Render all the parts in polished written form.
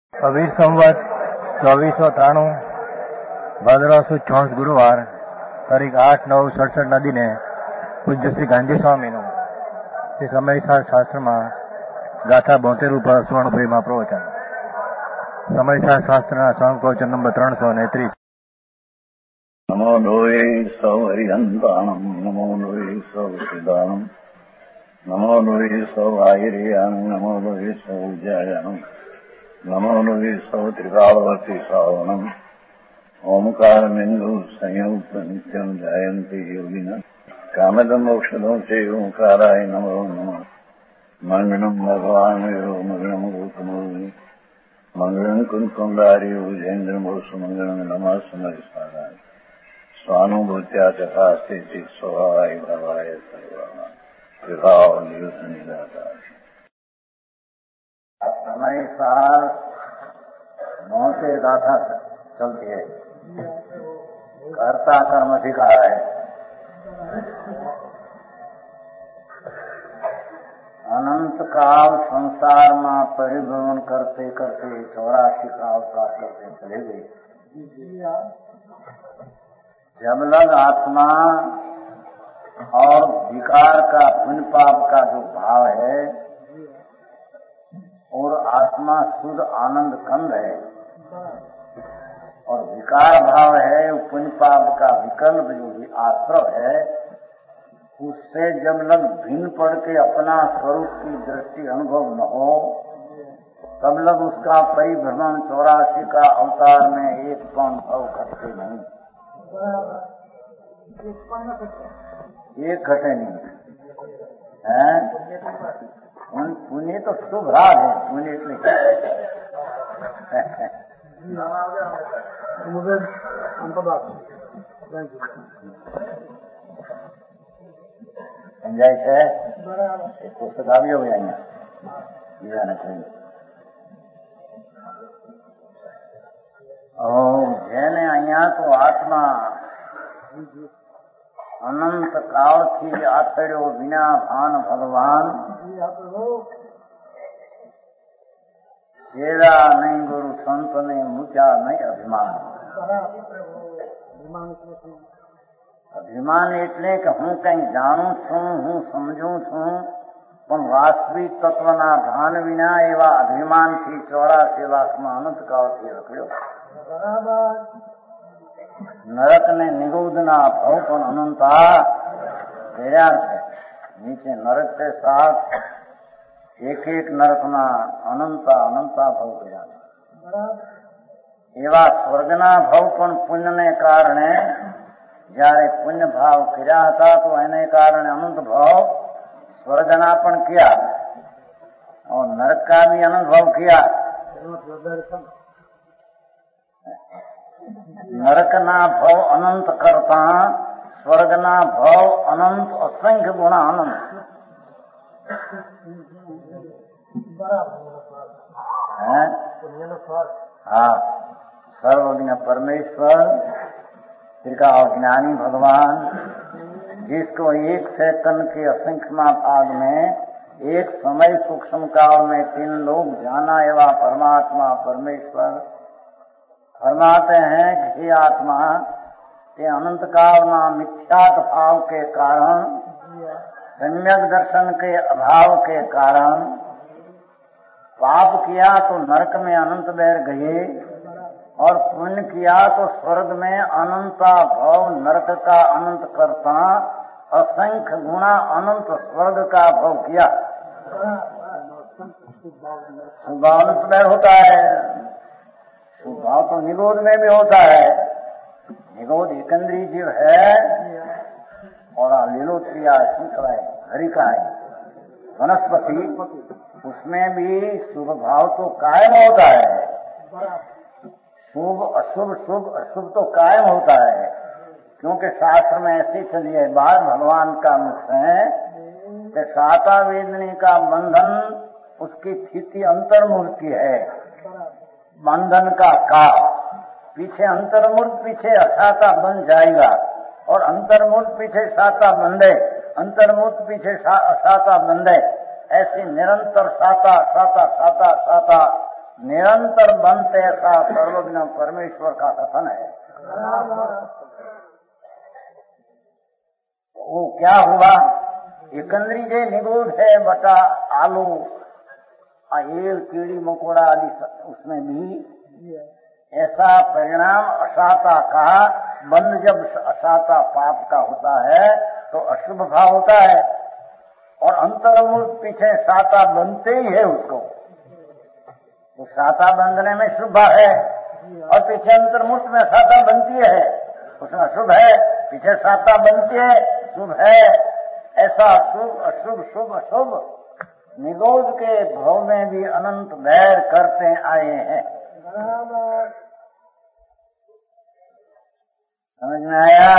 कबीर संवत 2493 भाद्रवा सुद 64 गुरुवार तारीख 8/9/67 ના દિને પૂજ્ય શ્રી ગાંધી સ્વામીનું શ્રી સમયસાર શાસ્ત્રમાં ગાથા 72 ઉપર સ્વર્ણપુરીમાં પ્રવચન. સમયસાર શાસ્ત્રના સ્વર્ણ પ્રવચન નંબર 333. નમો લોહે સૌ હરિહંતાણમ નમો લોહે સૌ સિદ્ધાણમ નમો લોહે સૌ આયર્યાણમ નમો લોહે સૌ જયાણમ નમો લોહે સૌ ત્રિકાળવતી શ્રાવણમ ઓમકારમિંદુ સંયુક્ત નિત્યમ જયંતી યોગિના કામદમ મોક્ષદમ સે ઓંકારાય નમો નમઃ. મંગળમ ભગવાન વિરો મંગળમ ગૌતમોની મંગળમ કુંકુંડાર્યો જૈન્દ્રમોષ મંગળમ નમઃ સમયસારાય સ્વાનુભૂત્યા તથા સ્થિતિ સ્વભાવાય ભવાય સર્વમાં વિભાવ નિયુદ્ધ નિરાધાર. समय साल 9 से गाथा चलती है. कर्ता कर्म अधिकार है. अनंत काल संसार में परिभ्रमण करते करते 84 का अवतार करते चले गए. जब लग आत्मा और विकार का पुण्य पाप का जो भाव है और आत्मा शुद्ध आनंद कंद है और विकार भाव है, पुण्य पाप का विकल्प जो भी आश्रय है, उससे जब लग भिन्न पड़ के अपना स्वरूप की दृष्टि अनुभव न हो तब लग उसका परिभ्रमण 84 का अवतार में एक पौन भाव घटते नहीं. एक घटे नहीं है. पुण्य तो शुभ भाग है. पुण्य इसलिए समझाय છે. પુસ્તક આવ્યો હોય અહીંયા બીજાને કહીએ. જેને અહીંયા તો આત્મા અનંત કાળથી આથડ્યો વિના ભાન ભગવાન સેવા નહીં ગુરુ સંત ને મૂક્યા નહીં અભિમાન. અભિમાન એટલે કે હું કઈ જાણું છું, હું સમજું છું, પણ વાસ્તવિક તત્વના ભાન વિના એવા અભિમાનથી 84 લાખમાં અનંત કાળથી રખડ્યો. નરક ને નિગોદના ભાવ પણ અનંતા કર્યા છે. નીચે નરક છે 7, એક એક નરકના અનંતા અનંતા ભાવ કર્યા છે. એવા સ્વર્ગના ભાવ પણ પુણ્યને કારણે જયારે પુણ્ય ભાવ કર્યા હતા તો એને કારણે અનંત ભાવ સ્વર્ગના પણ किया और नरक का भी अनंत भाव किया. नरकना भाव अनंत करता स्वर्गना भाव अनंत असंख्य गुणा अनंत. हाँ, सर्वज्ञ परमेश्वर त्रिकालज्ञानी भगवान जिसको 1 सेकंड के असंख्य भाग में एक समय सूक्ष्म काल में 3 लोग जाना एवं परमात्मा परमेश्वर फरमाते हैं कि हे आत्मा, ये अनंत काल में मिथ्यात भाव के कारण, सम्यक दर्शन के अभाव के कारण पाप किया तो नरक में अनंत बैर गए और पुण्य किया तो स्वर्ग में अनंता भाव नरक का अनंत करता असंख्य गुणा अनंत स्वर्ग का भाव किया. अनंत बैर होता है. भाव तो निगोद में भी होता है. निगोद एकंद्री जीव है और लीलोत्रिया श्रृंखला है, हरि का है. वनस्पति उसमें भी शुभ भाव तो कायम होता है. शुभ अशुभ, शुभ अशुभ तो कायम होता है, क्योंकि शास्त्र में ऐसी चली है बात भगवान का मुख है कि साता वेदनी का बंधन उसकी स्थिति अंतर्मूर्ति है. बंधन का काल पीछे अंतर्मूर्त पीछे असाता बन जाएगा और अंतर्मूर्त पीछे साता बंधे, अंतर्मूर्त पीछे असाता बंधे. ऐसी निरंतर साता साता साता साता निरंतर बनते ऐसा सर्वज्ञ परमेश्वर का कथन है। वो क्या हुआ? एकंदरी जे निगोद है बटा आलू एल कीड़ी मकोड़ा आदि उसमें भी ऐसा परिणाम असाता का बंध जब असाता पाप का होता है तो अशुभ भाव होता है और अंतर्मुख पीछे साता बनते ही है उसको, तो साता बंधने में शुभ है और पीछे अंतर्मुख में साता बनती है उसमें अशुभ है, पीछे साता बनती है शुभ है। ऐसा शुभ अशुभ शुभ अशुभ निगोद के भाव में भी अनंत वैर करते आए हैं। समझ में आया?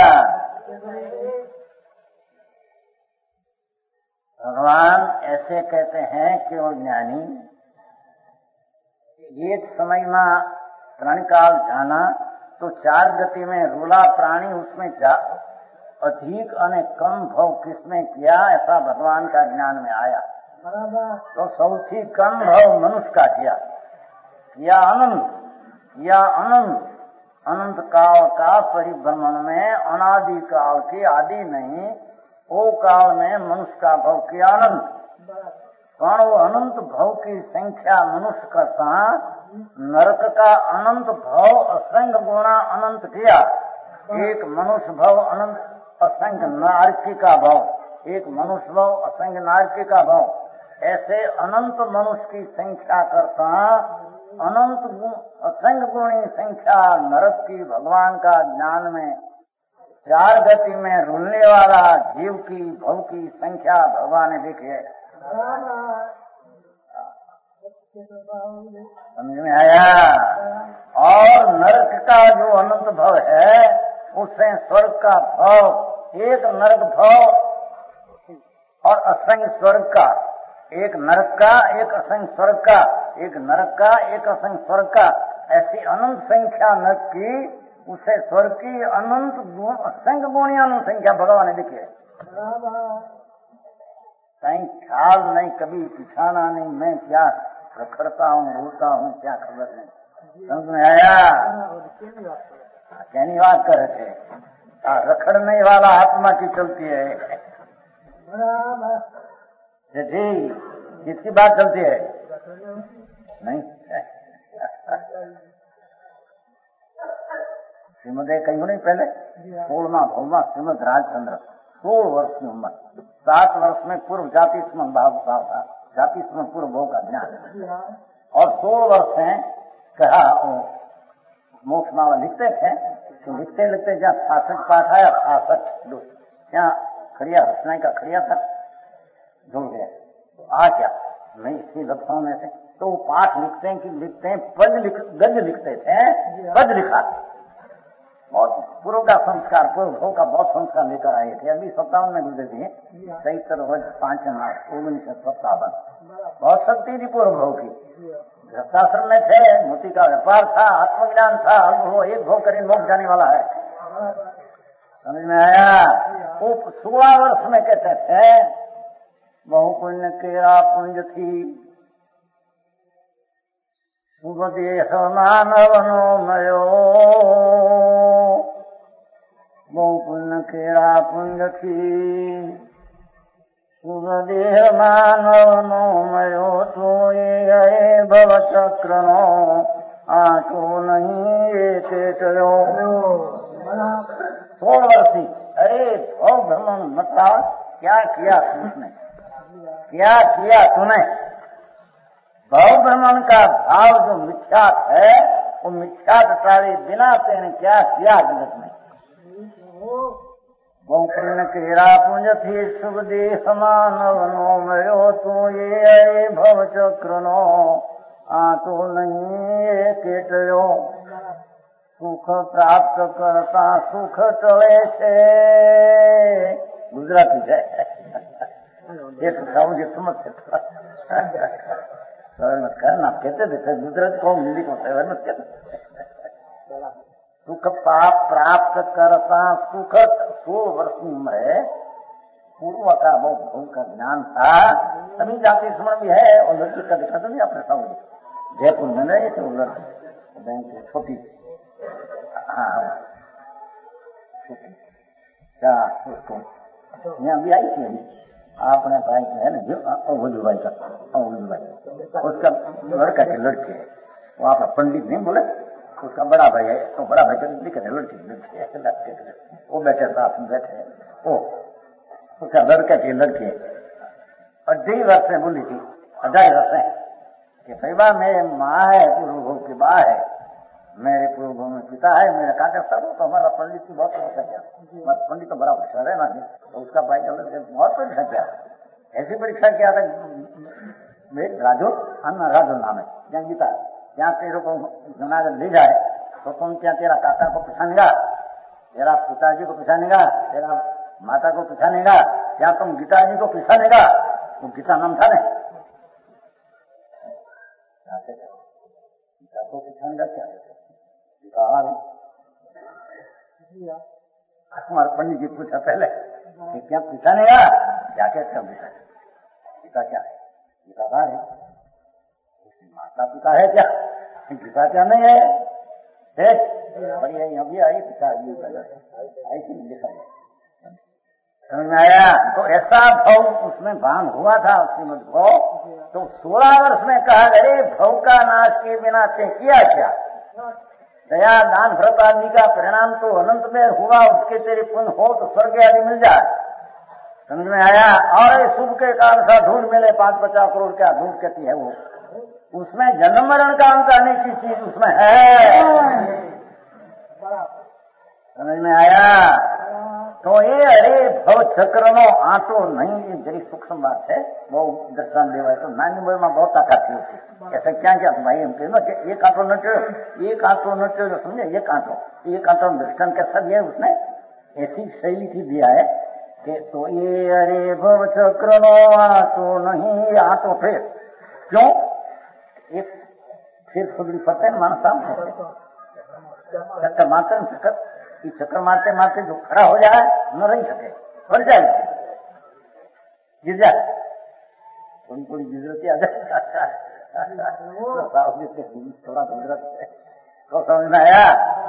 भगवान ऐसे कहते हैं कि वो ज्ञानी एक समय में त्रण काल जाना तो चार गति में रूला प्राणी उसमें अधिक और कम भाव किसमें किया ऐसा भगवान का ज्ञान में आया। तो सौથી कम भाव मनुष्य का किया अनंत अनंत काल का परिभ्रमण में अनादि काल की आदि नहीं वो काल में मनुष्य का भाव किया अनंत, पण वो अनंत भाव की संख्या मनुष्य करता नरक का अनंत भाव असंग गुणा अनंत किया। एक मनुष्य भाव अनंत असंग नारकी का भाव, एक मनुष्य भाव असंग नारकी का भाव, ऐसे अनंत मनुष्य की संख्या करता अनंत असंग गुणी संख्या नरक की भगवान का ज्ञान में चार गति में रुलने वाला जीव की भव की संख्या भगवान ने देखी है। समझ में आया? और नरक का जो अनंत भव है उससे स्वर्ग का भव, एक नरक भव और असंग स्वर्ग का, एक नरक का एक असंग स्वर्ग का, एक नरक का एक असंग स्वर्ग का, ऐसी अनंत संख्या नरक की उसे स्वर्ग की अनंत असंग गुणी अनंत संख्या भगवान ने लिखी है। कहीं ख्याल नहीं, कभी पिछाना नहीं, मैं क्या रखड़ता हूँ रोता हूँ क्या खबर नहीं। समझ में आया? कहनी बात करे थे रखड़ने वाला आत्मा की चलती है। ठीक, किसकी बात चलती है? नहीं श्रीमद कहीं नहीं पहले 16वां भौमा श्रीमद राजचंद्र 16 वर्ष की उम्र, 7 वर्ष में पूर्व जाति स्मरण भाव था, जाति स्मरण पूर्व भाव का ज्ञान, और 16 वर्ष में कहा मोक्ष माला लिखते थे तो लिखते लिखते जहाँ 66 पाठ आया 66 क्या खड़िया हंसने का खड़िया था जुड़ गया, तो आ क्या मैं इसी लक्षणों में से तो वो पाठ लिखते हैं कि लिखते हैं गद्य लिखते थे, पद लिखा और पूर्व का संस्कार पूर्व भोग का बहुत संस्कार लेकर आए थे। अभी 57 में गुजरे थे, 5 1957 बहुत शक्ति थी पूर्व भोग की। गृहस्थाश्रम में थे, मोती का व्यापार था, आत्मज्ञान था, वो एक भोग करीब मोक्ष जाने वाला है। समझ में आया? वो 16 वर्ष में कहते थे बहु पुण्य केरा पुंज थी शुभ देह मानवनो मयो, बहु पुण्य केरा पुंज थी शुभ देह मानवनो मयो, तो ये भव चक्रनो आटो नहीं चेतयो। 16 वर्षी, अरे भव भ्रमण मतलब क्या किया तुमने, क्या किया तूने? भाव भ्रमण का भाव जो मिथ्यात है वो मिथ्यात टाले बिना तेने क्या किया जगत में। बहु पुण्य केरा पुंज थी शुभ देह मानवनो मयो, तो ये भव चक्रनो आटो नहीं ये केटयो। सुख प्राप्त करता सुख टळे छे, गुजराती है एक समझ करना कहते थे गुजराती को हिंदी को कहते सुख पाप प्राप्त करता सुख 16 वर्ष की उम्र है, पूर्व का बहुत भूल का ज्ञान था, तभी जाति स्मरण भी है और लड़की का दिखा तो नहीं अपने समझ जयपुर में रहे थे, वो लड़की बैंक छोटी, हाँ छोटी, क्या उसको यहाँ भी आई थी अपने भाई है ना, जो अवधू भाई का, अवधू भाई उसका लड़का के लड़के है, वो आपका पंडित नहीं बोले, उसका बड़ा भाई है, तो बड़ा भाई का दिक्कत है, लड़की है, वो बैठे साथ में बैठे, वो उसका लड़का के लड़के और 2 वर्ष में बोली थी, 2.5 वर्ष में कि भाई बा मेरे माँ है, पूर्व भोग की माँ है, मेरे पूर्व भोग में पिता है, मेरा काका सब, तो हमारा पंडित की बहुत परीक्षा किया, पंडित तो बड़ा होशियार है ना, तो उसका भाई का लड़के बहुत परीक्षा किया, ऐसी परीक्षा किया था, राजू अन्ना राजू नाम है, जहाँ गीता, जहाँ तेरे को जनागर ले जाए तो तुम क्या तेरा काका को पहचानेगा, तेरा पिताजी को पहचानेगा, तेरा माता को पहचानेगा, क्या तुम गीता जी को पहचानेगा, वो गीता नाम था नहीं, गीता को पहचानेगा क्या, हमारे पंडित जी पूछा पहले कि क्या पहचानेगा, क्या क्या गीता क्या है, गीता का है, माता पिता है क्या, गीता क्या नहीं है, बढ़िया अभी आई पिता ऐसी लिखा है, समझ में आया। तो ऐसा भाव उसमें भान हुआ था श्रीमद भाव, तो 16 वर्ष में कहा अरे भाव का नाश के बिना ते किया क्या, दया दान व्रत आदि का परिणाम तो अनंत में हुआ, उसके तेरे पुण्य हो तो स्वर्ग आदि मिल जाए, समझ में आया। और शुभ के कारण सा ढूंढ मिले 5-50 करोड़ क्या ढूंढ कहती है वो, उसमें जन्म मरण का अंत आने की चीज उसमें है, समझ में आया। तो ये अरे भव चक्र नो आटो नहीं, ये जरी सूक्ष्म बात है, वो दर्शन देवा तो नानी उम्र में बहुत ताकत थी उसकी, ऐसा क्या क्या भाई हम कहें ये कांटो नटो जो समझे, ये कांटो दर्शन का सब ये उसने ऐसी शैली की दिया है कि तो ये अरे भव चक्र नो आटो नहीं, आटो फिर क्यों ये फिर खुदरी पड़ते हैं मानस सामने चक्कर मारते न चक्कर, इस चक्कर मारते मारते जो खड़ा हो जाए न रही सके, बढ़ जाए, गिर जाए, थोड़ी गुजरती आ जाए, थोड़ा गुजरत तो समझ में आया।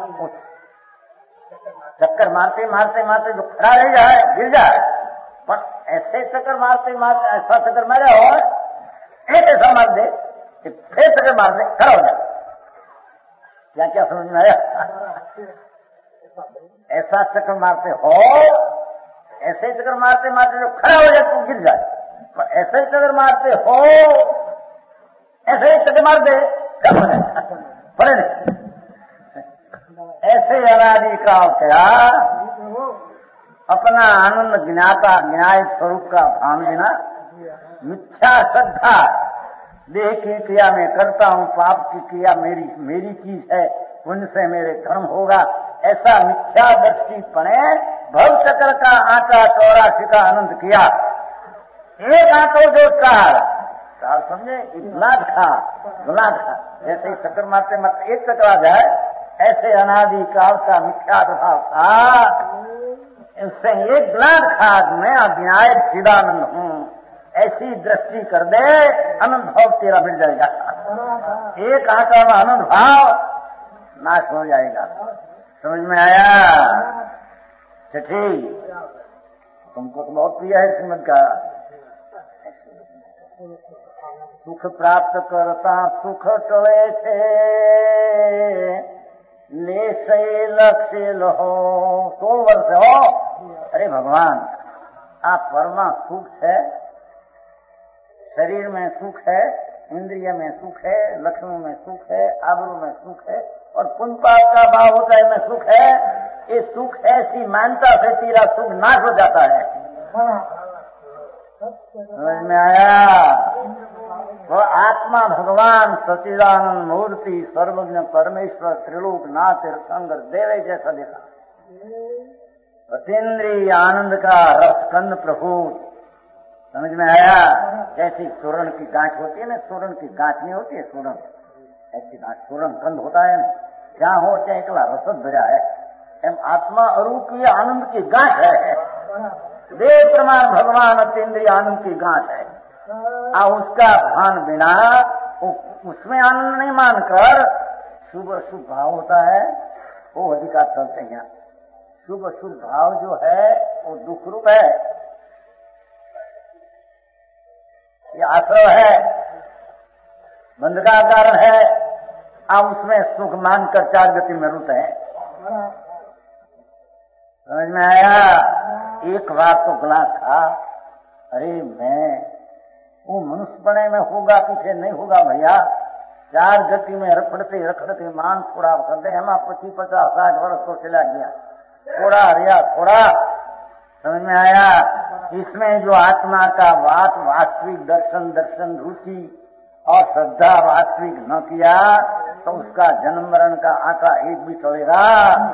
चक्कर मारते मारते मारते जो खड़ा रह जाए गिर जाए, पर ऐसे चक्कर मारते मारते ऐसा चक्कर मारे और एक ऐसा मार दे कि फिर चक्कर मार दे खड़ा हो जाए, क्या क्या समझ में आया। ऐसा चक्कर मारते हो, ऐसे चक्कर मारते मारते जो खड़ा हो जाए तो गिर जाए, पर ऐसे चक्कर मारते हो, ऐसे चक्कर मार दे क्या हो जाए, पड़े नहीं। ऐसे अनादि का क्या अपना आनंद ज्ञाता न्याय स्वरूप का भान बिना मिथ्या श्रद्धा, देह की क्रिया में करता हूँ, पाप की क्रिया मेरी चीज है, पुण्य से मेरे धर्म होगा, ऐसा मिथ्या दृष्टि पड़े भव चक्र का आटा 84 का आनंद किया, एक आटो जो चार समझे, गुलाब खा जैसे ही चक्कर मारते मारते एक चक्कर आ जाए, ऐसे अनादि काल का मिथ्या भाव था, इससे एक गुलाब खाद में अज्ञाय चिदानंद हूँ, ऐसी दृष्टि कर दे, आनंद भाव तेरा मिल जाएगा, एक आटा में आनंद भाव नाश हो जाएगा, समझ में आया। चिट्ठी तुमको तो बहुत प्रिय है श्रीमद का, सुख प्राप्त करता सुख टळे छे, लेशे लक्ष्य लहो 16 वर्ष हो, अरे भगवान आप परमा सुख है, शरीर में सुख है, इंद्रिय में सुख है, लक्ष्मी में सुख है, आबरू में सुख है, और पुण्य पाप का भाव होता है में सुख है, ये सुख ऐसी मान्यता से तेरा सुख नाश हो जाता है, समझ में आया। वो आत्मा भगवान सच्चिदानंद मूर्ति सर्वज्ञ परमेश्वर त्रिलोक नाथ संग देवे जैसा देखा, अतीन्द्रिय आनंद का रसकंद प्रभु, समझ में आया। जैसी स्वर्ण की गांठ होती है ना, स्वर्ण की गांठ नहीं होती है स्वर्ण, ऐसी गांठ स्वर्ण कंद होता है ना, जहाँ हो चाहे एकला रसद भरा है, एम आत्मा अरूपीय आनंद की गांठ है, देव प्रमाण भगवान अतीन्द्रिय आनंद की गांठ है, आ उसका भान बिना उसमें आनंद नहीं मानकर शुभ अशुभ भाव होता है, वो अधिकार चलते हैं। शुभ अशुभ भाव जो है वो दुख रूप है, ये आश्रय है, बंध का कारण है। आप उसमें सुख मानकर चार गति में रुते हैं। समझ में आया? एक बार तो गला था, अरे मैं वो मनुष्य बने में होगा पीछे नहीं होगा भैया, चार गति में रखड़ते रखड़ते मान थोड़ा करते हम 25-50-60 वर्ष तो चला गया, थोड़ा हरिया थोड़ा। समझ में आया? इसमें जो आत्मा का बात वास्तविक दर्शन रुचि और श्रद्धा वास्तविक न किया तो उसका जन्म मरण का आंकड़ा एक भी चलेगा।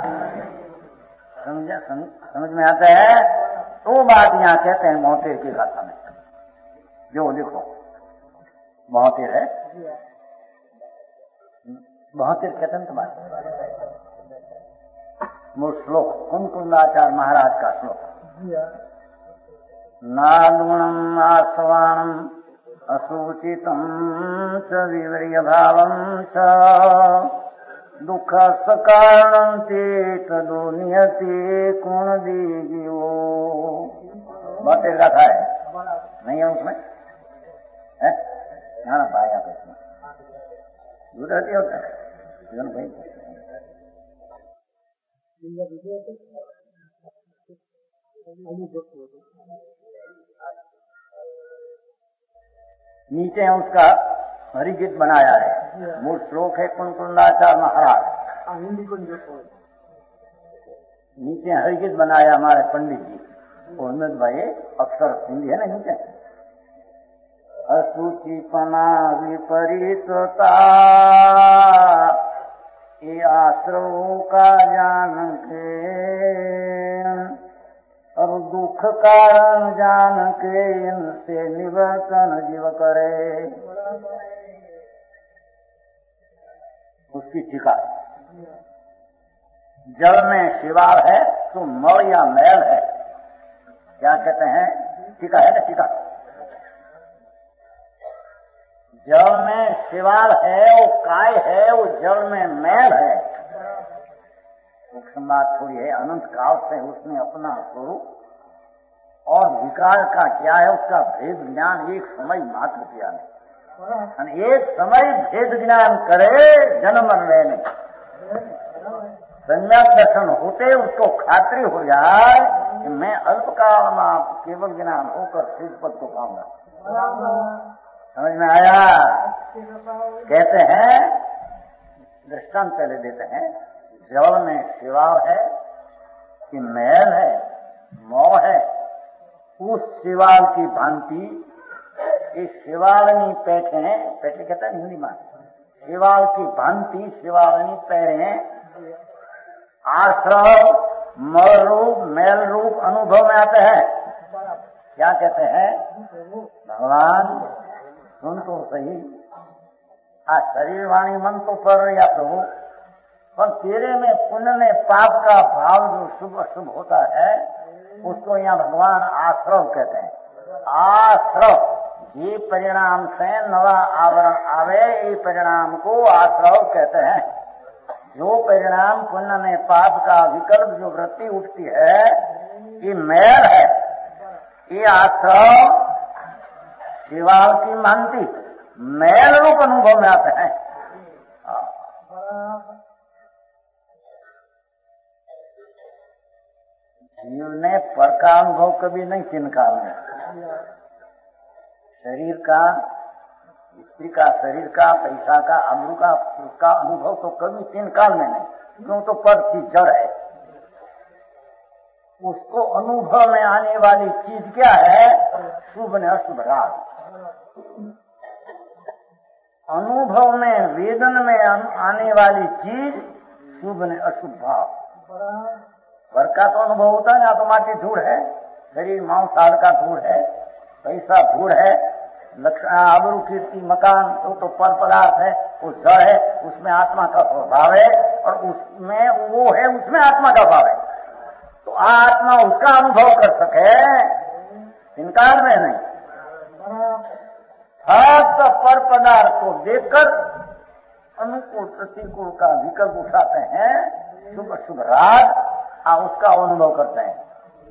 समझ में आता है? तो बात यहाँ कहते हैं मोहतेर की गाथा में, जो लिखो मोहतेर है, मोहतेर कहते हैं तुम्हारे मूल श्लोक कुंकुंदाचार्य महाराज का श्लोक। नालुणम आस्वाणम असूचितम च विवर्य भावम च दुख सकारणं ते तदो नियते कोण दीजियो। बहुत तेज गाथा है, नहीं है उसमें? है ना भाई? आप इसमें दूध रहती होता है भाई। नीचे उसका हरिगीत बनाया है, मूल श्लोक है कुंकुंदाचार्य महाराज। नीचे हरिगीत बनाया हमारे पंडित जी उन्नत भाई, अक्षर हिंदी है ना नीचे। असुचिपना विपरीतता ये आश्रव का जान के, और दुख कारण जान के इनसे निवर्तन जीव करे। उसकी टीका, जल में शिवार है तो मल या मैल है, क्या कहते हैं? टीका है ना, टीका। जल में शिवार है, वो काय है, वो जल में मैल है। सूक्ष्म बात थोड़ी है, अनंत काल से उसने अपना स्वरूप और विकार का क्या है उसका भेद ज्ञान एक समय मात्र किया नहीं। एक समय भेद ज्ञान करे जन्म मरने में, सम्यक दर्शन होते उसको खात्री हो जाए कि मैं अल्पकाल में केवल ज्ञान होकर शिव पद को पाऊंगा। समझ में आया? कहते हैं, दृष्टांत पहले देते हैं, जल में शिवार है कि मैल है, मोह है, उस शिवाल की भांति इस शिवालनी पैठे कहते हैं हिंदी में, शिवाल की भांति शिवालनी पैरे आश्रव मल रूप मैल रूप अनुभव में आते हैं। क्या कहते हैं? भगवान सुन तो सही, आज शरीर वाणी मन तो पर या प्रभु, पर तेरे में पुण्य में पाप का भाव जो शुभ अशुभ होता है उसको यहाँ भगवान आश्रव कहते हैं। आश्रव ये परिणाम से नवा आवरण आवे, ये परिणाम को आश्रव कहते हैं। जो परिणाम पुण्य में पाप का विकल्प जो वृत्ति उठती है ये मैल है, ये आश्रव शिवाल की मानती मैल रूप अनुभव में आते हैं। जीव ने पर का अनुभव कभी नहीं तीन काल में, शरीर का, स्त्री का, शरीर का, पैसा का, अमरू का, उसका अनुभव तो कभी तीन काल में नहीं, क्यों? तो पर चीज जड़ है। उसको अनुभव में आने वाली चीज क्या है? शुभ ने अशुभ राग। अनुभव में वेदन में आने वाली चीज शुभ ने अशुभ भाव। पर का तो अनुभव होता है, या तो माटी धूड़ है, शरीर मांसाहार का धूड़ है, पैसा धूड़ है, आबरू कीर्ति मकान तो पर पदार्थ है, वो जड़ है, उसमें आत्मा का भाव है, और उसमें वो है, उसमें आत्मा का भाव है। तो आत्मा उसका अनुभव कर सके इनकार में नहीं। फक्त पर पदार्थ को देखकर अनुकूल प्रतिकूल का विकल्प उठाते हैं, शुभ शुभ राग और उसका अनुभव करते हैं।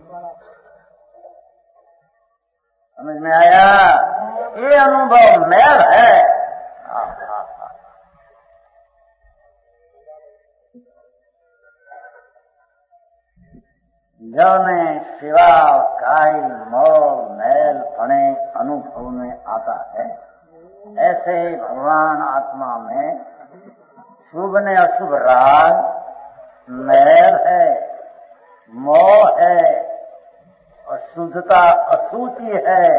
समझ में आया? ये अनुभव मैल है। जब में शिवा काई मोल मैल पणे अनुभव में आता है, ऐसे ही भगवान आत्मा में शुभ ने अशुभ राग, मैल है, मोह है, अशुद्धता असूची है।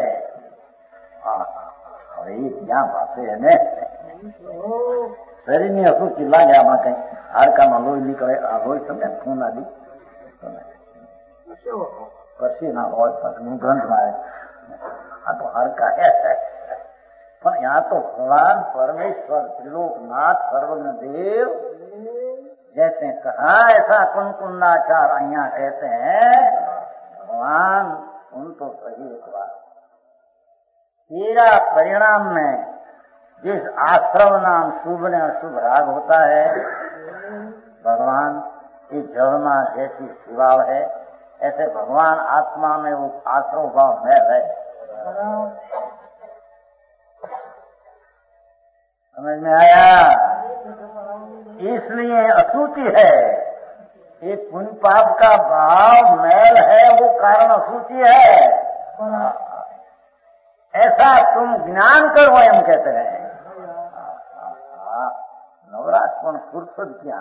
ये क्या बातें है ने? शरीर में असूची लागे आમાં કઈ હાડકામાં લોહી નીકળે, આ લોહી તમને ખૂન આદિ પછી ના હોય પછી ગ્રંથ મારે આ તો હાડકા है। पर यहाँ तो भगवान परमेश्वर त्रिलोकनाथ सर्वज्ञ देव जैसे कहा, ऐसा कुंकुंदाचार यहाँ कहते हैं। भगवान उन तो सही एक बात, तेरा परिणाम में जिस आश्रम नाम शुभ ने अशुभ राग होता है, भगवान की जलना जैसी शिवाव है, ऐसे भगवान आत्मा में वो आश्रम भाव में है। समझ में आया? इसलिए असूची है, ये पुण्य पाप का भाव मैल है, वो कारण असूची है। ऐसा तुम ज्ञान करो, हम कहते हैं। नवराज पण फुर्सद क्या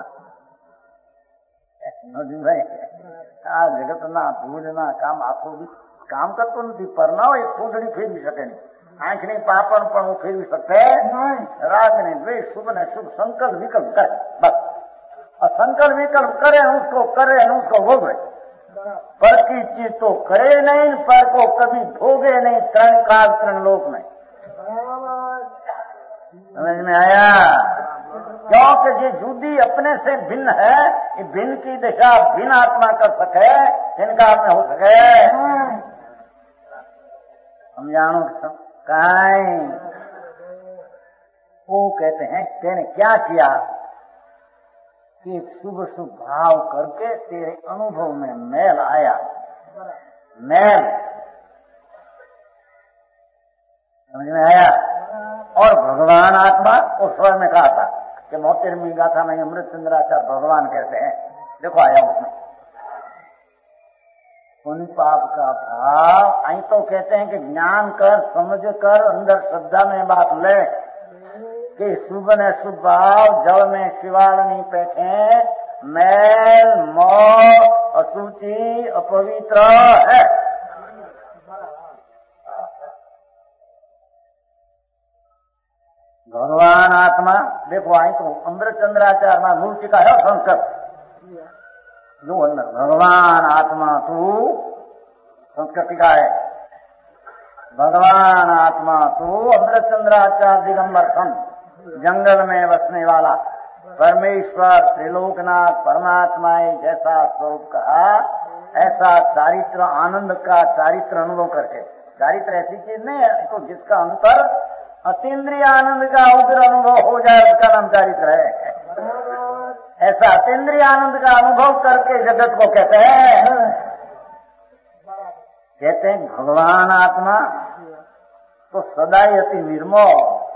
नदी भाई आ जगत ना भूल ना काम आखो भी काम करतो नहीं, पर ना एक फूंदड़ी फेरवी सके नहीं, आंख नहीं पापड़ पर वो फेरवी सकते, राग ने द्वेष, शुभ ने शुभ संकल्प विकल्प करे, बस। और संकल्प विकल्प करे उसको भोगे। पर की चीज तो करे नहीं, पर को कभी भोगे नहीं, तरण काल तरण लोक में। समझ में आया? क्योंकि ये जुदी अपने से भिन्न है, ये भिन्न की दिशा भिन्न आत्मा कर सके, इनका में हो सके। हम जानो कहीं वो कहते हैं तेने क्या किया कि शुभ शुभ भाव करके तेरे अनुभव में मैल आया। मैल समझ में आया? और भगवान आत्मा उस स्वर में कहा था कि 72वीं गाथा में अमृत चंद्राचार्य भगवान कहते हैं, देखो आया उसमें पुण्य पाप का भाव। आई तो कहते हैं कि ज्ञान कर समझ कर अंदर श्रद्धा में बात ले कि शुभ ने शुभ भाव जल में शिवालनी बैठे, मैल मोह अशुचि अपवित्र है। भगवान आत्मा देखो आई तो अमृत चंद्राचार्य में मूल टीका है संस्कृत जो अंदर भगवान आत्मा तू संस्कृत टीका है। भगवान आत्मा तू अमृत चंद्राचार्य दिगंबर संत जंगल में बसने वाला परमेश्वर त्रिलोकनाथ परमात्मा जैसा स्वरूप कहा, ऐसा चारित्र आनंद का चारित्र अनुभव करके, चारित्र ऐसी चीज नहीं है तो जिसका अंतर अतीन्द्रिय आनंद का उग्र अनुभव हो जाए उसका नाम चारित्र है। ऐसा अतीन्द्रिय आनंद का अनुभव करके जगत को कहते हैं भगवान आत्मा तो सदा ही अति निर्मोह,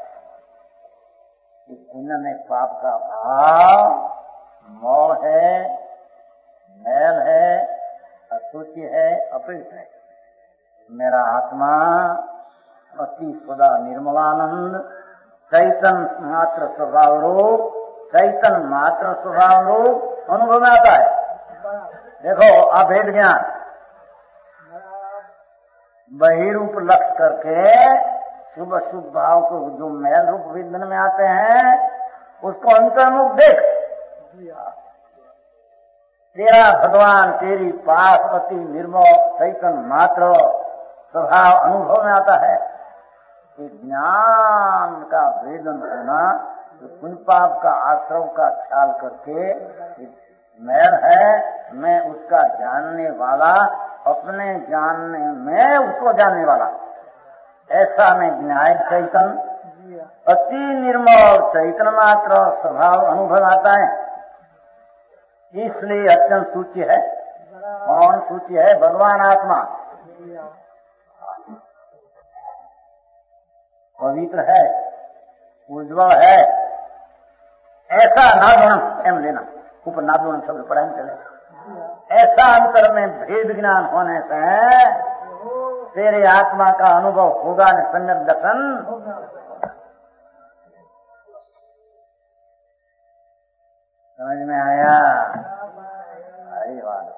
पुण्य पाप का भाव मोह है, मैल है, अशुचि है, अपवित्र है। मेरा आत्मा अति सदा निर्मलानंद चैतन्य मात्र स्वभाव रूप, चैतन्य मात्र स्वभाव रूप अनुभव में आता है। देखो अभेद ज्ञान बहिरूप लक्ष्य करके शुभ शुभ भाव को जो मैल रूप विधन में आते हैं उसको अंतर्मुख देख। तेरा भगवान तेरी पास अति निर्मल चैतन्य मात्र स्वभाव अनुभव में आता है। कि ज्ञान का वेदन होना, पुण्य पाप का आश्रव का ख्याल करके मैल है, मैं उसका जानने वाला, अपने जानने में उसको जानने वाला, ऐसा में ज्ञान चैतन्य अति निर्मल चैतन्य मात्र स्वभाव अनुभव आता है। इसलिए अत्यंत सूची है। कौन सूची है? भगवान आत्मा पवित्र है, उज्ज्वल है। ऐसा नादुण एम लेना, ऊपर नादुण शब्द पढ़ाई चले। ऐसा अंतर में भेद ज्ञान होने से तेरे आत्मा का अनुभव होगा न सम्यक दर्शन। समझ में आया? अरे बात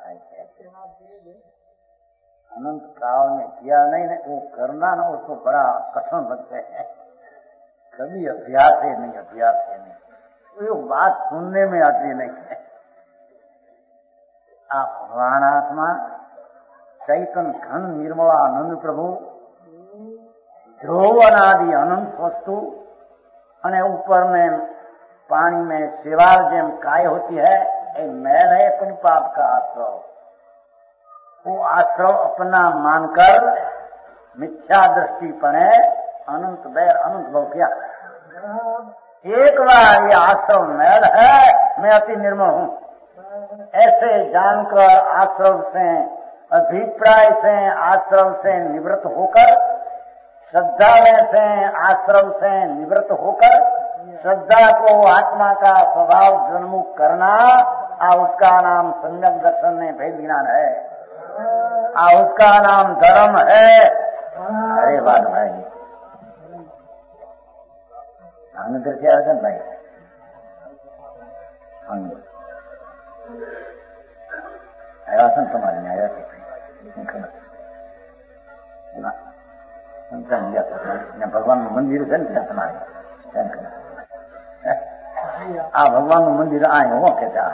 अनंत काल में किया नहीं ना, वो करना ना उसको बड़ा कठिन लगते हैं। कभी अभ्यास है नहीं, अभ्यास है नहीं, वो बात सुनने में आती नहीं है। आप भगवान आत्मा चैतन्य घन निर्मला आनंद प्रभु ध्रुव अनादि अनंत वस्तु અને ऊपर में पानी में सेवाल जेम काय होती है, ये मैल है अपनी पाप का आश्रव। वो आश्रव अपना मानकर मिथ्या दृष्टि पर है, अनंत बैर अनंत भव किया। एक बार ये आश्रव मैल है, मैं अति निर्मल हूँ, ऐसे जानकर आश्रव से अभिप्राय से आश्रव से निवृत्त होकर, श्रद्धालय से आश्रव से निवृत्त होकर श्रद्धा को आत्मा का स्वभाव जन्मुख करना, उसका नाम सम्यक दर्शन में भेद ज्ञान है, उसका नाम धर्म है। अरे बात भाई आनंद क्या है भाई? आया था तुम्हारे में आया भगवान मंदिर है ना तुम्हारे भगवान मंदिर आए हो कहता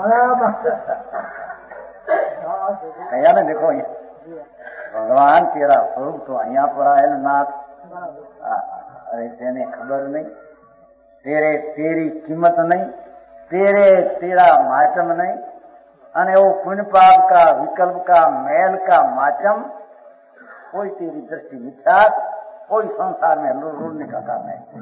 कया ने देखो भगवान तेरा स्वरूप तो अहिया पर आये नाथ। अरे तेने खबर नहीं, तेरी कीमत नहीं, तेरा माचम नहीं, अने वो पुण्य पाप का विकल्प का मैल का माचम, कोई तेरी दृष्टि मिथ्या, कोई संसार में रोने का काम नहीं।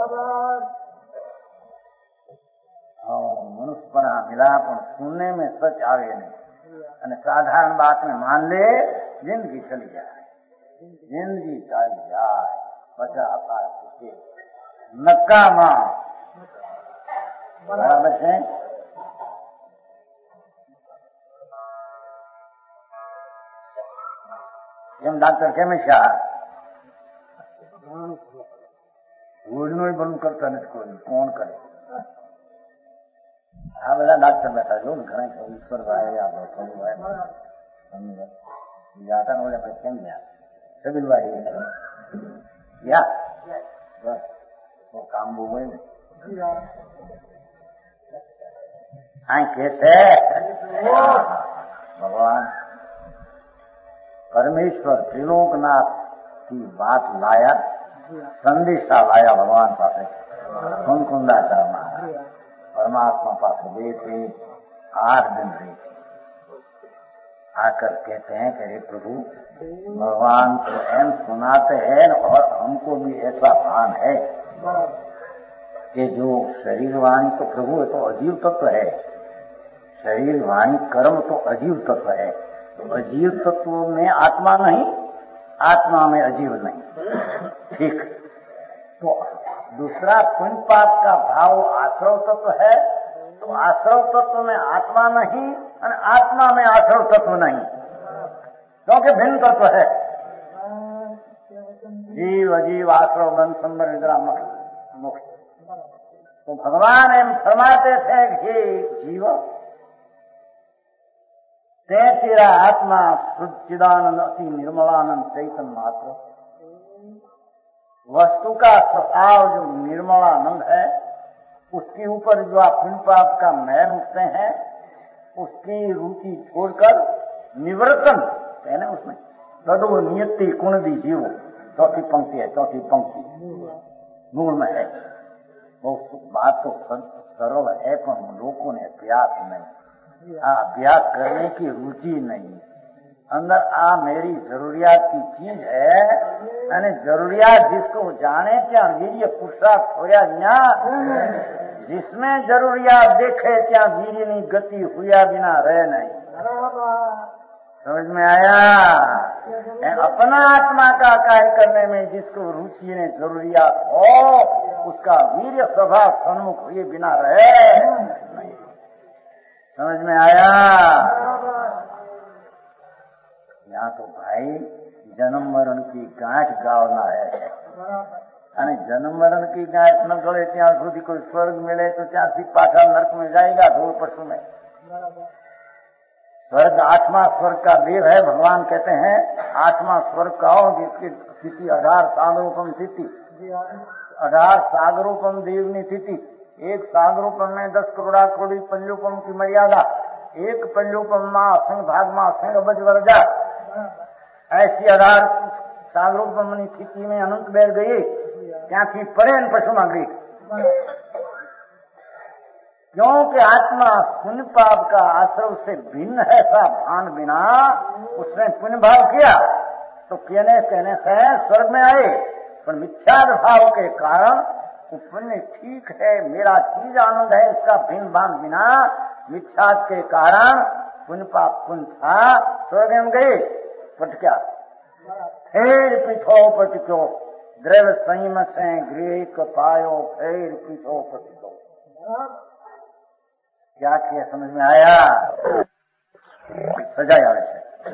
मनुष्य पर मिला पर सुनने में सच आवे नहीं, અને साधारण बात में मान ले, जिंदगी चली जाए, जिंदगी चली जाए, बचा पाए नकामा। बराबर है? एम डॉक्टर के में शाह रोजनो ही बंद करता नहीं, कोई कौन करे? આ બધા ડાક્ટર બેઠા જો ને ઘણા ઈશ્વર ભાઈ આપણે થોડું ભાઈ જાતા ને ઓલા કેમ ગયા સબીલ ભાઈ या बस वो काम वो हुए कैसे भगवान परमेश्वर त्रिलोकनाथ की बात लाया, संदेशा लाया भगवान पास कुंकुंडाचार महाराज परमात्मा पास गए थे। 8 दिन रहे थे, आकर कहते हैं कि हे प्रभु भगवान तो एम सुनाते हैं और हमको भी ऐसा भान है कि जो शरीर वाणी तो प्रभु है तो अजीव तत्व है, शरीर वाणी कर्म तो अजीव तत्व है, तो अजीव तत्व में आत्मा नहीं, आत्मा में अजीव नहीं। ठीक, तो दूसरा पुण्य पाप का भाव आश्रव तत्व है, तो आश्रव तत्व में आत्मा नहीं और आत्मा में आश्रव तत्व नहीं, क्योंकि भिन्न तत्व है। जीव अजीव आश्रव बन संबर निद्रा मुक्त। तो भगवान एम फरमाते थे कि जीव तेरा आत्मा सच्चिदानंद अति निर्मलानंद चैतन्य मात्र, वस्तु का स्वभाव जो निर्मलानंद है, उसके ऊपर जो आप पुण्य पाप का मैल उठते हैं, उसकी रुचि छोड़कर निवर्तन है ना, उसमें तदो नियति कुणदी जीव, चौथी पंक्ति है, चौथी पंक्ति मूल में है। वो बात तो सरल है, पर लोगों ने अभ्यास नहीं, अभ्यास करने की रुचि नहीं, अंदर मेरी जरूरियात की चीज है અને जरूरियात जिसको जाने क्या वीर्य पुरुषार्थ होया बिना जिसमें जरूरियात देखे क्या वीर्य ની गति हुआ बिना रहे नहीं। समझ में आया? अपना आत्मा का कार्य करने में जिसको रुचि ने जरूरियात हो उसका वीर्य स्वभाव सन्मुख हुए बिना रहे नहीं। समझ में आया? यहाँ तो भाई जन्म मरण की गांठ गावना है અને जन्म मरण की गांठ न गळे ત્યાં સુધી कोई स्वर्ग मिले तो ત્યાંથી पाछा नरक में जाएगा धूल पशु में। स्वर्ग आत्मा स्वर्ग का देव है। भगवान कहते हैं आत्मा स्वर्ग का हो जिसकी स्थिति 18 सागरोपम स्थिति 18 सागरोपम देवनी स्थिति। एक सागरोपम में 10 करोड़ा कोड़ी पंजोपम की मर्यादा। एक पंजोपम में असंग भाग में असंग अबज वर्जा ऐसी 18 सागरोपम की स्थिति में अनंत बैठ गई ત્યાંથી પરે पशु में गई। क्योंकि आत्मा पुण्य पाप का आश्रव से भिन्न है सा भान बिना उसने पुण्य भाव किया तो कहने से स्वर्ग में आए पर मिथ्या भाव के कारण पुण्य ठीक है मेरा चीज आनंद है इसका भिन्न भान बिना मिथ्या के कारण पुण्य पाप पुण्य था स्वर्ग में गए पट क्या फिर पीछो पटको द्रव्य संयम से गृह पायो फिर पीछो पटको। क्या किया समझ में आया? सजाया है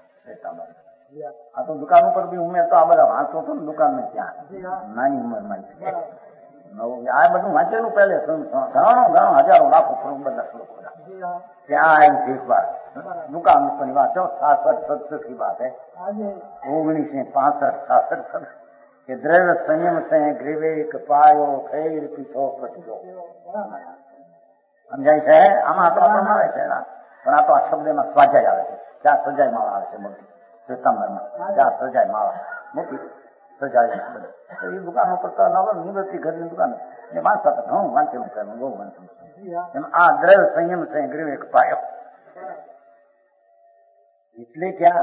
तो दुकानों पर भी उम्र तो आ बधा वाँचो तो दुकान में क्या नानी उम्र में आ બધું વાંચેલું પહેલે ઘણો હજારો લાખો બધા શ્લોકો ત્યાં આવી છે એક વાર दुकान पर वाँचो 66-67 की बात है 1965-66 के द्रव्य संयम से ग्रीवेक पायो खैर पीछो पटको। સમજાય છે? આમાં તો આપણને આવે છે પણ આ તો આ શબ્દમાં સ્વાધ્યાય આવે છે। ત્યાં સજાય માળા આવે છે મોટી શ્વેતાંબરમાં ત્યાં સજાય માળા મોટી સજાય તો એ દુકાનો પર તો નવ નિવૃત્તિ ઘરની દુકાન એ વાંચતા હતા હું વાંચેલું કરું બહુ વાંચેલું એમ આ દ્રવ્ય સંયમ છે ગ્રીવેક પાયો इसलिए क्या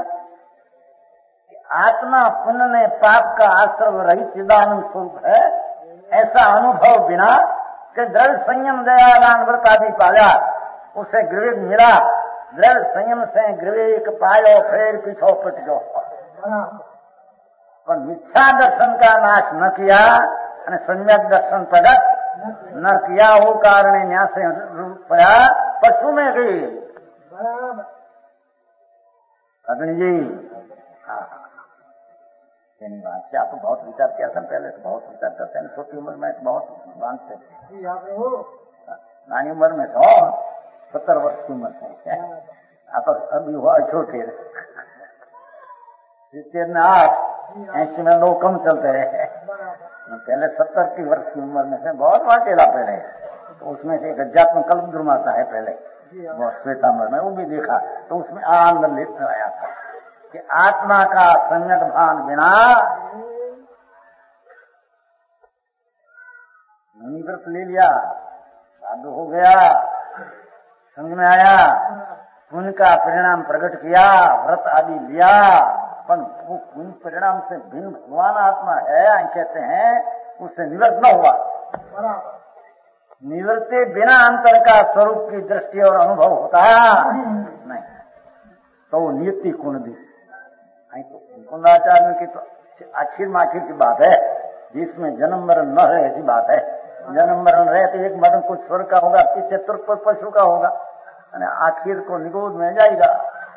आत्मा पुण्य ने पाप का आश्रव रहित चिदानंद स्वरूप है ऐसा अनुभव बिना कि द्रव्य संयम दयादान व्रत आदि पाया उसे गृह मिला। द्रव्य संयम से गृह पायो फिर पीछो पट गो पर मिथ्या दर्शन का नाश न किया और सम्यक दर्शन प्रगट न किया वो कारण न्याय से पया पशु में गई। अग्नि जी बात से आप बहुत विचार किया था पहले तो बहुत विचार करते हैं छोटी उम्र में तो बहुत मानते थे नानी उम्र में तो 70 वर्ष की उम्र है आप अभी हुआ छोटे 70 में 8 80 में 9 कम चलते रहे पहले 70 की वर्ष की उम्र में से बहुत वाटेला पहले तो उसमें से एक अध्यात्म कल्प दुर्माता है पहले बहुत श्वेतांबर में वो भी देखा तो उसमें आनंद लेते आया था कि आत्मा का सम्यक भान बिना व्रत ले लिया साधु हो गया समझ में आया पुण्य का परिणाम प्रकट किया व्रत आदि लिया पर वो पुण्य परिणाम से भिन्न भगवान आत्मा है कहते हैं उससे निवृत्त न हुआ। निवृत्ति बिना अंतर का स्वरूप की दृष्टि और अनुभव होता है नहीं तो वो नियुक्ति कुंड दी तो कुंडाचार्य की तो आखिर में आखिर की बात है जिसमें जन्म मरण न रहे ऐसी बात है। जन्म मरण रहे तो एक मरण कुछ स्वर्ग का होगा पीछे तुर्क पशु का होगा आखिर को निगोद में जाएगा।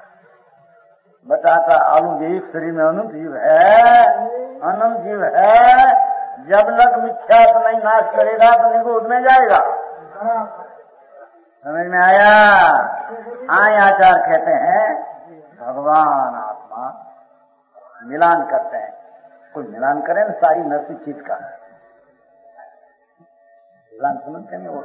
बताता आलू जी शरीर में अनंत जीव है जब लग मिथ्या तो नहीं नाश करेगा तो निगोद में जाएगा। समझ में आया? आय आचार कहते हैं भगवान आत्मा मिलान करते हैं कोई मिलान करे ना सारी नरसी चीज का मिलान समझते हैं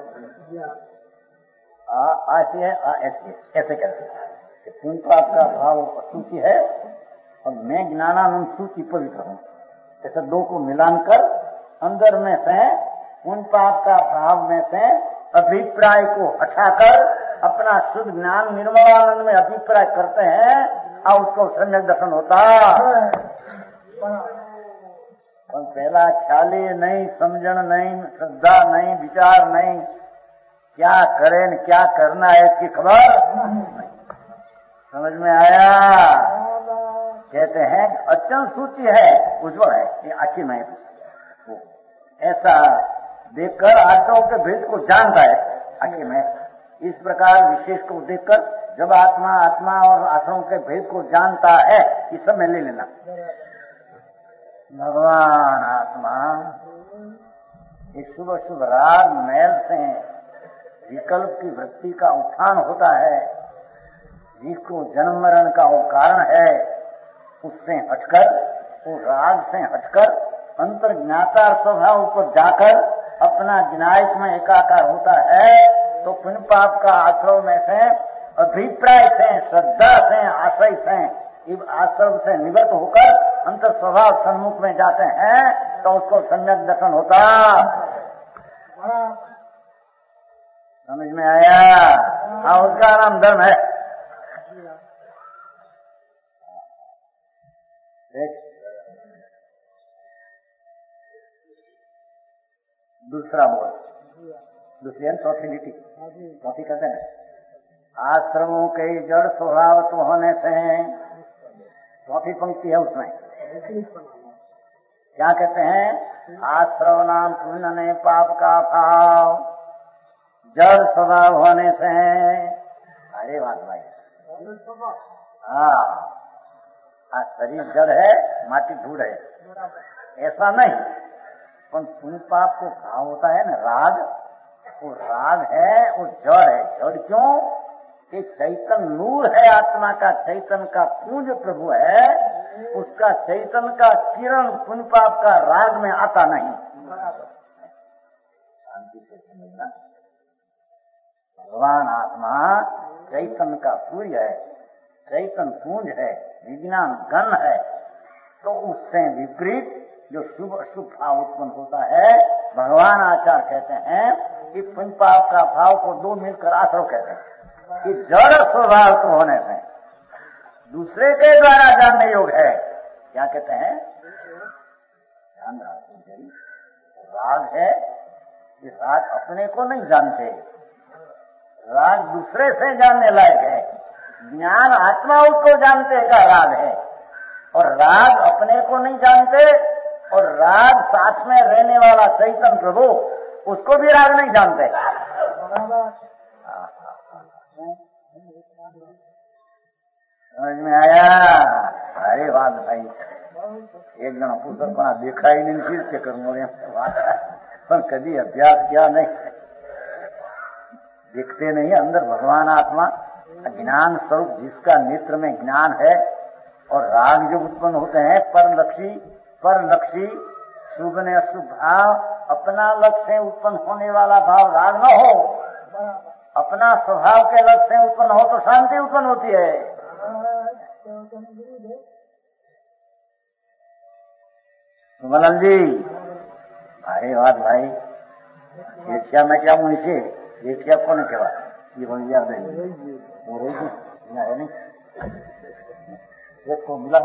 ऐसे है ऐसे कहते हैं पुण्य पाप का भाव सूची है और मैं ज्ञानानंद सूची पवित्र हूँ ऐसे दो को मिलान कर अंदर में से पुण्य पाप का भाव में से अभिप्राय को हटाकर अपना शुद्ध ज्ञान निर्मलानंद में अभिप्राय करते हैं और उसको सम्यक दर्शन होता। पर पहला ख्याल नहीं, समझण नहीं, श्रद्धा नहीं, विचार नहीं, क्या करें क्या करना है इसकी खबर समझ में आया। कहते हैं अत्यंत सूची है, उज्ज्वल है, ये आखी में ऐसा देखकर आत्माओं के भेद को जानता है आखिर में। इस प्रकार विशेष को देखकर जब आत्मा आत्मा और आत्माओं के भेद को जानता है, ये सब में ले लेना। भगवान आत्मा इस शुभ शुभ राग मैल से विकल्प की वृत्ति का उत्थान होता है, जिसको जन्म मरण का वो कारण है, उससे हटकर, वो राग से हटकर अंतर्ज्ञाता स्वभाव पर जाकर अपना विनायक में एकाकार होता है, तो पुण्य पाप का आश्रव में से अभिप्राय से, श्रद्धा से, आशय से, आश्रव से निवृत्त होकर अंतर स्वभाव सन्मुख में जाते हैं, तो उसको सम्यक दर्शन होता। समझ में आया? हाँ, उसका नाम धर्म है। दूसरा बोल, दूसरी चौथी लिटी, चौथी कहते हैं आश्रमों के जड़ स्वभाव तो होने से, चौथी पंक्ति है उसमें क्या कहते हैं? आश्रम नाम पुण्य ने पाप का भाव जड़ स्वभाव होने से। अरे बात भाई, हाँ, शरीर जड़ है, माटी धूड़ है, ऐसा नहीं, पर पुण्य पाप को भाव होता है ना, राग, वो राग है, वो जड़ है। जड़ क्यों? कि चैतन नूर है, आत्मा का चैतन का पूज प्रभु है, उसका चैतन का किरण पुण्य पाप का राग में आता नहीं। शांति से समझना, भगवान आत्मा चैतन का सूर्य है, चैतन पूंज है, विज्ञान गण है, तो उससे विपरीत जो शुभ अशुभ भाव उत्पन्न होता है, भगवान आचार्य कहते हैं कि पुण्य पाप का भाव को दो मिलकर आश्रव कहते हैं कि जड़ स्वभाव को होने से दूसरे के द्वारा जानने योग्य है। क्या कहते हैं? ध्यान रखिए, राग है, ये राग अपने को नहीं जानते, राग दूसरे से जानने लायक है। ज्ञान आत्मा उसको जानते का राग है, और राग अपने को नहीं जानते, और राग साथ में रहने वाला चैतन प्रभु उसको भी राग नहीं जानते। समझ में आया? अरे बात भाई, एक जन पुस्तक को देखा ही नहीं, फिर से करूंगा पर कभी अभ्यास किया नहीं, देखते नहीं अंदर भगवान आत्मा ज्ञान स्वरूप, जिसका नेत्र में ज्ञान है, और राग जो उत्पन्न होते हैं परलक्षी शुभ ने अशुभ भाव, अपना लक्ष्य से उत्पन्न होने वाला भाव राग न हो, अपना स्वभाव के लक्ष्य से उत्पन्न हो तो शांति उत्पन्न होती है। सुमलन जी, अरे बात भाई, एशिया में क्या हूँ इसे, एशिया कौन कहवा, ये बोल याद है नहीं, एक को मिला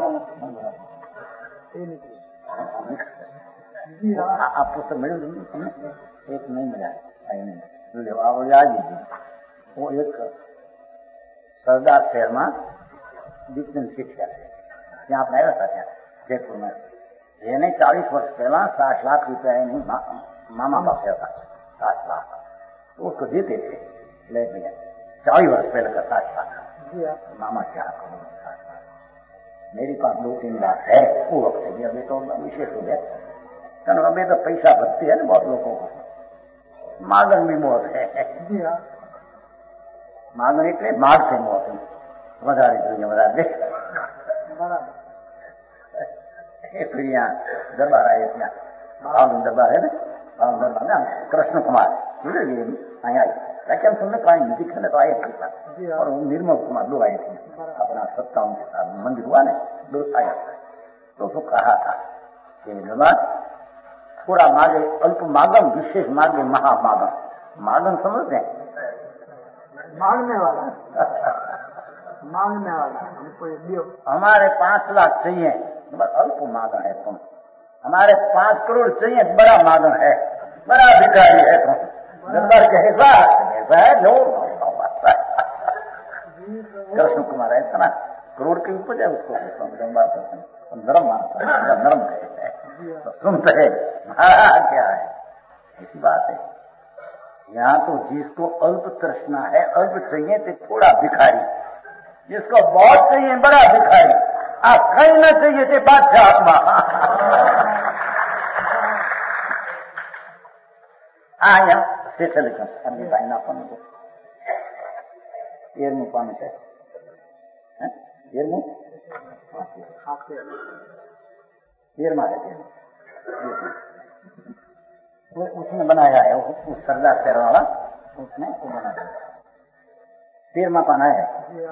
आप पुस्तक मिले, एक नहीं मिला है, आप आ दीजिए। वो एक सरदार शहर में विज्ञान शिक्षा है, ત્યાં આપણે આવ્યા હતા, ત્યાં જયપુરમાં, એને 40 વર્ષ પહેલા 60 लाख रुपया એની मामा પાસે હતા, 60 लाख, तो उसको देते थे, ले लिया 40 वर्ष पहले का 60 लाख। मामा क्या करो, 60 लाख मेरे पास 2-3 लाख है, वो वक्त भी अभी तो विशेष हो गया, कारण अभी तो पैसा भरती है ना बहुत लोगों को, मागन भी बहुत है, मागन એટલે માગ से મોત વધારે જોઈએ, વધારે ત્યાં દરબાર આવે, ત્યાં ભાવનું દરબાર है ना, भाव दरबार ना कृष्ण कुमार અહીંયા आई, क्या सुनने को आए नहीं दिखे तो आए पैसा, और निर्मल कुमार दो आए थे, अपना 57 के साथ मंदिर हुआ ना, दो आया था, तो उसको कहा था कि दरबार थोड़ा मांगे, अल्प मागम विशेष मांगे महामागम, मागम समझते हैं, मांगने वाला मांगने वाला हमारे 5 लाख चाहिए, अल्प मांगा है तुम। हमारे 5 करोड़ चाहिए, बड़ा मांगा है, बड़ा भिखारी है तुम। दरबार के ऐसा है लो। कृष्ण कुमार है इतना करोड़ की उपज है, उसको नरम मानता, नरम कहते हैं तो सुनते है क्या है, ऐसी बात है। यहाँ तो जिसको अल्प तृष्णा है, अल्प चाहिए तो थोड़ा भिखारी, जिसको बहुत चाहिए बड़ा भिखारी, आप कहीं न चाहिए थे बादशाह आत्मा। सेठलिकम अभी भाई ना अपन को एरमू पानी है, एरमू एरमा है, वो उसने बनाया है, उस सरदार शहर वाला उसने वो बनाया, एरमा पाना है।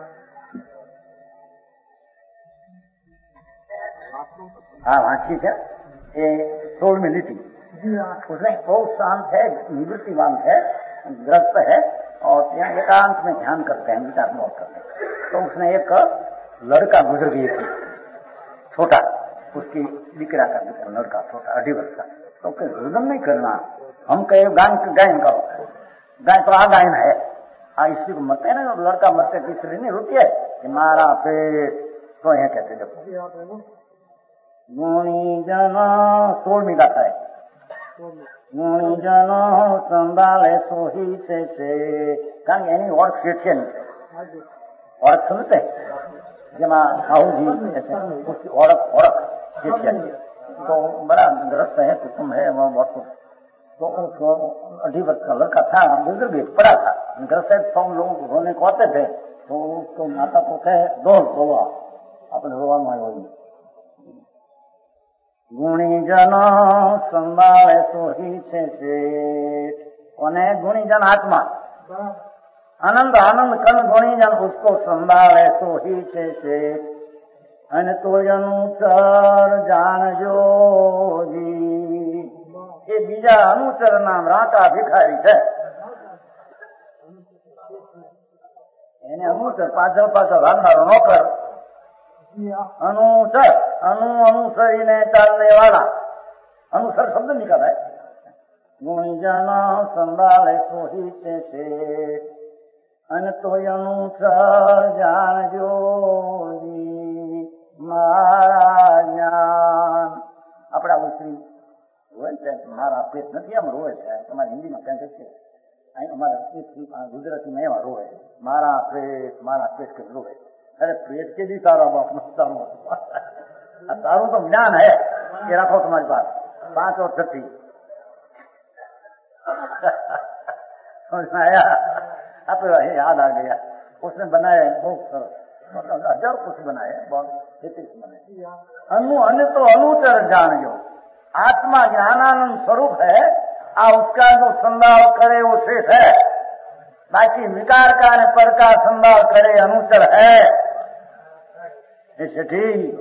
हाँ ठीक है, ये 16 में लिखी उसने, बहुत शांत है, निवृत्तिवान है, ग्रस्त है और यहाँ एकांत में ध्यान करते हैं, विचार बहुत करते हैं। तो उसने एक लड़का गुजर गया थी, छोटा, उसकी दिकरा का लड़का छोटा 2.5 वर्ष का, तो रुदन नहीं करना, हम कहे गायन करो, गाय तो गायन है, इसी को मरते है ना, लड़का मरते तीसरी नहीं रोती है कि मारा पेट, तो यह कहते देखो गुणी जना 16 में गाता है, गुणी जनो संभाले सोही से कारण एनी ओळख શેઠિયા ઓળખ સમજते જેમાં સાહુજી ऐसे उसकी ओळख શેઠિયા की, तो बड़ा ग्रस्त है, कुटुंब है, वहाँ बहुत कुछ, तो उसको 2.5 वर्ष का लड़का था, गुजर गया, पड़ा था, ग्रस्त है, 100 लोग रोने को आते थे, तो उसको माता को कहे दो रोवा, अपने रोवा में होगी गुणी जनो संभाले सोही છે કોને ગુણીજન આત્મા આનંદ આનંદ કન ગુણીજન उसको સંભાળે સોહી છે અને તો અનુચર જાણજો જી, એ બીજા અનુચર નામ રાતા ભિખારી છે, એને અનુચર પાછળ રાંધનારો નોકર, अनुसर अनुसरीने चालने वाला, अनुसर शब्द निकला है, गुणीजना संभाले सोही છે અને તો અનુસર જાણજો મારા જ્ઞાન। આપડા ઉતરી હોય છે, મારા પેટ નથી આમ રોવે છે, તમારી હિન્દીમાં ક્યાં કહે છે, અહીં અમારે ગુજરાતીમાં એવા રોવે, મારા પેટ કે રોવે। अरे पेट के भी तारा बाप तारू तो ज्ञान है, ये रखो तुम्हारे पास 5 और 6 समझ में आया। अब याद आ गया, उसने बनाया बहुत सरल, 1000 कुछ बनाए, बहुत बनाए। अन्य तो अनुचर जान जो आत्मा ज्ञानानंद स्वरूप है, उसका जो संभाव करे वो शेष है, बाकी विकार का ने पर का संभाव करे अनुचर है। ठीक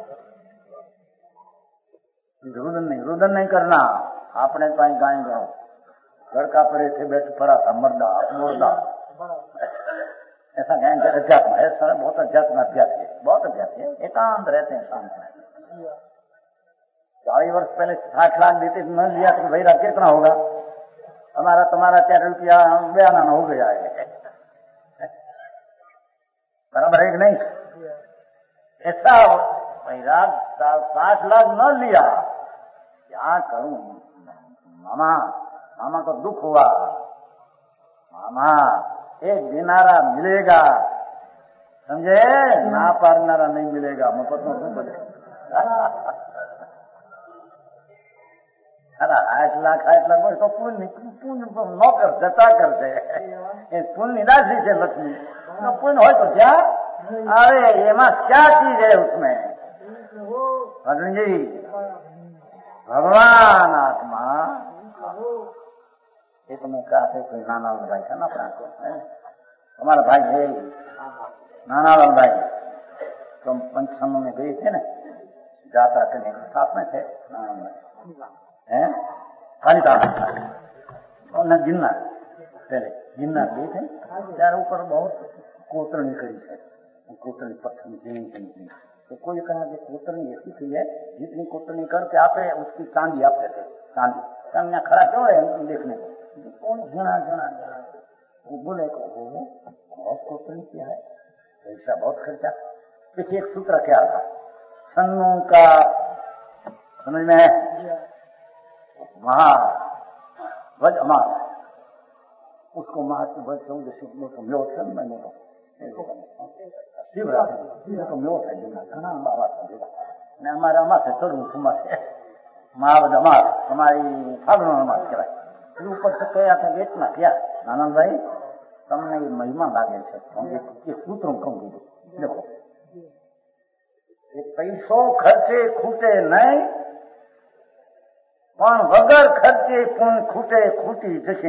रुदन नहीं करना, आपने तो गाय गो लड़का परे थे बैठ पड़ा था, मर्दा मुर्दा ऐसा गायन अध्यात्म है, सर बहुत अध्यात्म अभ्यास है, बहुत अभ्यास है, एकांत रहते हैं शांत में। 40 वर्ष पहले 60 लाख देते न लिया तो भाई रात कितना होगा, हमारा तुम्हारा 4 रुपया बयाना हो गया है, बराबर है कि नहीं? ऐसा मेरा 60 लाख न लिया, क्या करूं मामा को दुख हुआ, मामा एक दिनारा मिलेगा, समझे, ना पारनारा नहीं मिलेगा, मुफ्त में क्यों बोले। अरे 8 लाख बोले तो पुण्य नौकर जता करते, पुण्य राशि से लक्ष्मी तो पुण्य हो तो क्या, अरे ये मां क्या चीज है उसमें, अर्जुन जी भगवान आत्मा, ये तो मैं कहा था कोई नानालाल भाई था ना अपना को, हमारा भाई है नानालाल भाई, तो हम पंचम में गए थे ना, जाता करने साथ में थे हैं, कालिदास और न गिन्ना, पहले गिन्ना गए थे, यार ऊपर बहुत कोतरणी करी है, कोटनी पत्थर तो कोई कहा कि कोटनी ऐसी थी है जितनी कोटनी करके आपे उसकी चांदी आप देते चांदी चांदी खड़ा क्यों है देखने को कौन घना घना वो बोले को बहुत कोटनी किया है पैसा बहुत खर्चा। पीछे एक सूत्र क्या था सन्नों का समझ में है वज अमास उसको महात्मा वज समझ को म्योट है मैंने तो शिवरात्रि तो म्योट है घना बाबा समझेगा हमारे अमास है चढ़ू समास है महावज अमास हमारी फागुन अमास कहवाय फिर ऊपर से कया था इतना क्या आनंद भाई તમને મહિમા લાગે છે એ સૂત્રો કહું કીધું દેખો એ પૈસો ખર્ચે ખૂટે નહીં પણ વગર ખર્ચે પૂન ખૂટે ખૂટી જશે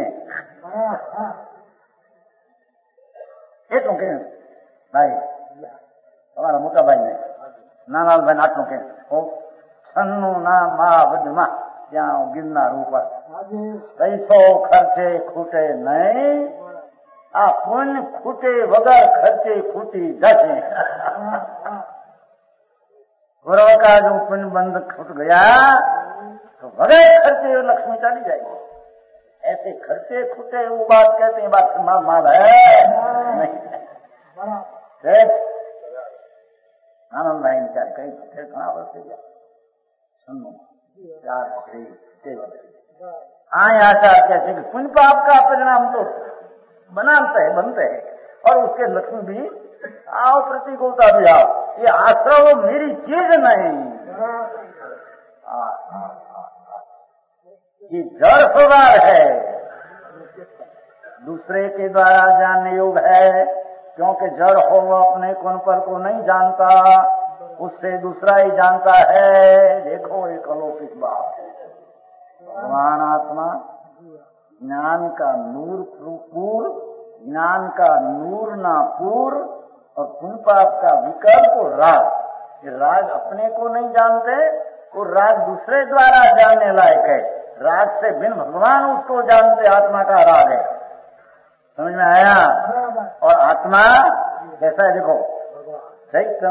એટલું કે ભાઈ તમારા મોટા ભાઈ ને નાના ભાઈ આટલું કે છન્નું ના મા વડમાં ત્યાં ગિરનાર ઉપર પૈસો ખર્ચે ખૂટે નહીં आ पुन खूटे वगर खर्चे खूटी जैसे गुरु का जो पुन बंद खुट गया तो वगर खर्चे लक्ष्मी चली जाएगी। ऐसे खर्चे खूटे वो बात कहते हैं बात माल है नहीं आनंद भाई ने क्या कहीं फिर घना वर्ष गया सुनो आए आचार कैसे पुण्य पाप का परिणाम तो बनाते हैं बनते हैं और उसके लक्ष्मी भी आओ प्रतिकूलता भी आओ ये आश्रम मेरी चीज नहीं ये जड़ स्वभाव है दूसरे के द्वारा जानने योग्य है क्योंकि जड़ हो वो अपने कौन पर को नहीं जानता उससे दूसरा ही जानता है। देखो एक अलौकिक बात है भगवान आत्मा ज्ञान का नूर पूर ज्ञान का नूर ना पूर और पुण्य पाप का विकल्प और राग ये राग अपने को नहीं जानते और राग दूसरे द्वारा जानने लायक है। राग से बिन भगवान उसको जानते आत्मा का राग है। समझ में आया। और आत्मा कैसा है देखो चैतन्य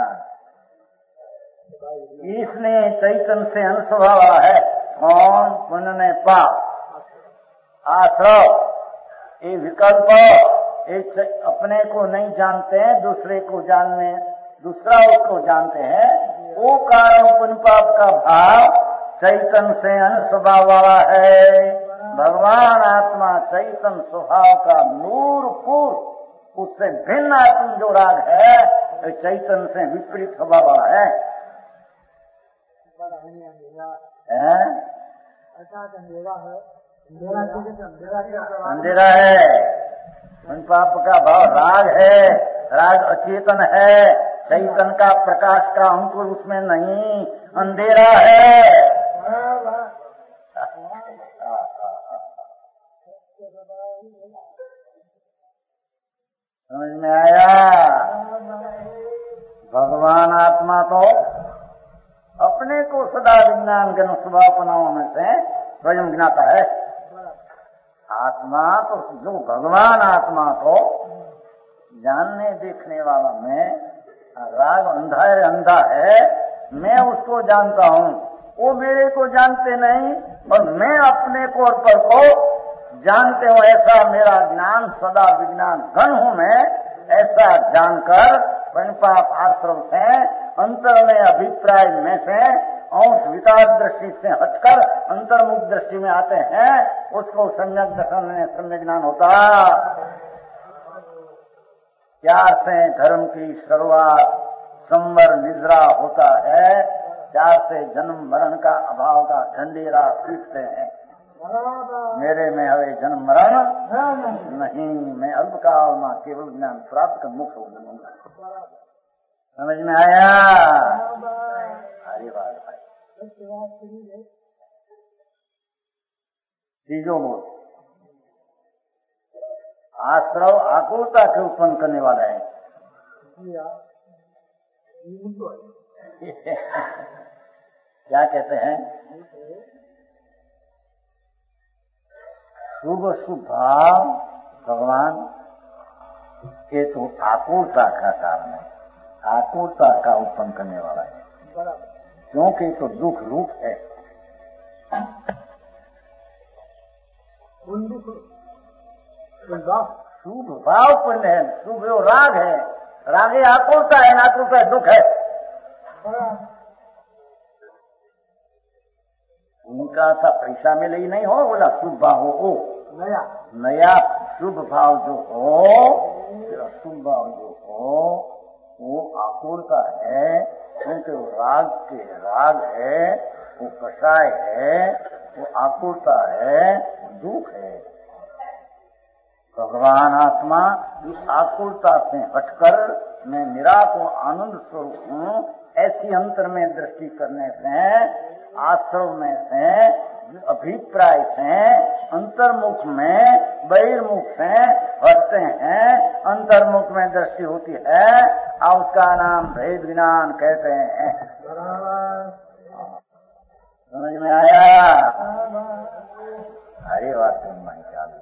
इसने चैतन्य से अंश हुआ है कौन पुण्य ने पाप आश्रव ये विकल्प एक अपने को नहीं जानते हैं दूसरे को जानने दूसरा उसको जानते हैं वो कारण पुण्य पाप का भाव चैतन्य से अंश स्वभाव वाला है। भगवान आत्मा चैतन्य स्वभाव का नूर पूर उससे भिन्न आत्म जो राग है चैतन्य से विपरीत स्वभाव वाला है। अंधेरा है पुण्य पाप का भाव राग है राग अचेतन है चैतन्य का प्रकाश का अंकुर उसमें नहीं अंधेरा है। समझ में आया। भगवान आत्मा तो अपने को सदा विज्ञान के स्वभावनाओं में से स्वयं गिनाता है। आत्मा तो जो भगवान आत्मा को जानने देखने वाला मैं राग अंधा है मैं उसको जानता हूँ वो मेरे को जानते नहीं और मैं अपने को और पर को जानते हूँ। ऐसा मेरा ज्ञान सदा विज्ञान घन हूँ मैं ऐसा जानकर पुण्य पाप आश्रम से अंतर में अभिप्राय में से अंश विकास दृष्टि से हटकर अंतर्मुख दृष्टि में आते हैं उसको सम्यक दर्शन में सम्यक ज्ञान होता। प्यार से धर्म की शुरुआत संवर निद्रा होता है प्यार से जन्म मरण का अभाव का ढंढेरा पीटते हैं। मेरे में हवे जन्म मरण नहीं मैं अल्पकाल में केवल ज्ञान प्राप्त कर मुक्त हो जाऊंगा। समझ में आया। हरी बात भाई तीजों बोल आश्रव आकुलता के उत्पन्न करने वाला है। क्या कहते हैं शुभ शुभ भाव भगवान ये तो आकुलता का कारण है, आकुलता का उत्पन्न करने वाला है, क्योंकि तो दुख रूप है। शुभ भाव पुण्य है, शुभ जो राग है, राग ही आकुलता है, आकुलता दुख है। उनका था पैसा मिले ही नहीं हो, बोला शुभ भाव हो, नया शुभ भाव जो हो, शुभ भाव जो हो वो आकुलता है, क्योंकि वो राग के राग है, वो कषाय है, वो आकुलता है, दुख है। भगवान आत्मा इस आकुलता से हटकर मैं निराकुल आनंद स्वरूप हूँ, ऐसी अंतर में दृष्टि करने से, आश्रव में से, अभिप्राय से, अंतर्मुख में बहिर्मुख से हटते हैं, अंतर्मुख में दृष्टि होती है और उसका नाम भेद विज्ञान कहते हैं। समझ में आया? अरे वास्तव में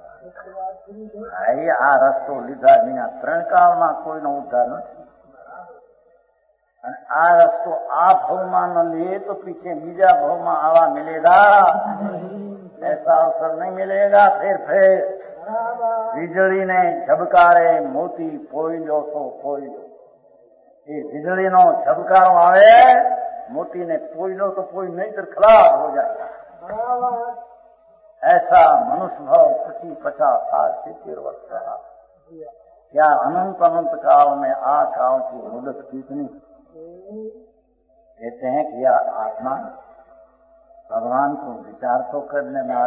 भाई आ रस्तो લીધા વિના ત્રણ કાળમાં કોઈનો ઉદ્ધાર નથી, અને આ રસ્તો આ ભાવમાં ન લે તો પીછે બીજા ભાવમાં આવા मिलेगा, ऐसा अवसर नहीं मिलेगा। फिर વીજળી ને ઝબકારે મોતી પોઈ લો તો પોઈ लो, ये વીજળી નો ઝબકારો આવે, મોતી ने पोई लो तो पोई नहीं तो खराब हो जाएगा। ऐसा मनुष्य भाव 50-50 साल 70 वर्ष रहा। क्या अनंत अनंत काल में आ काल की मुदत कितनी? कहते हैं कि यह आत्मा भगवान को विचार तो करने में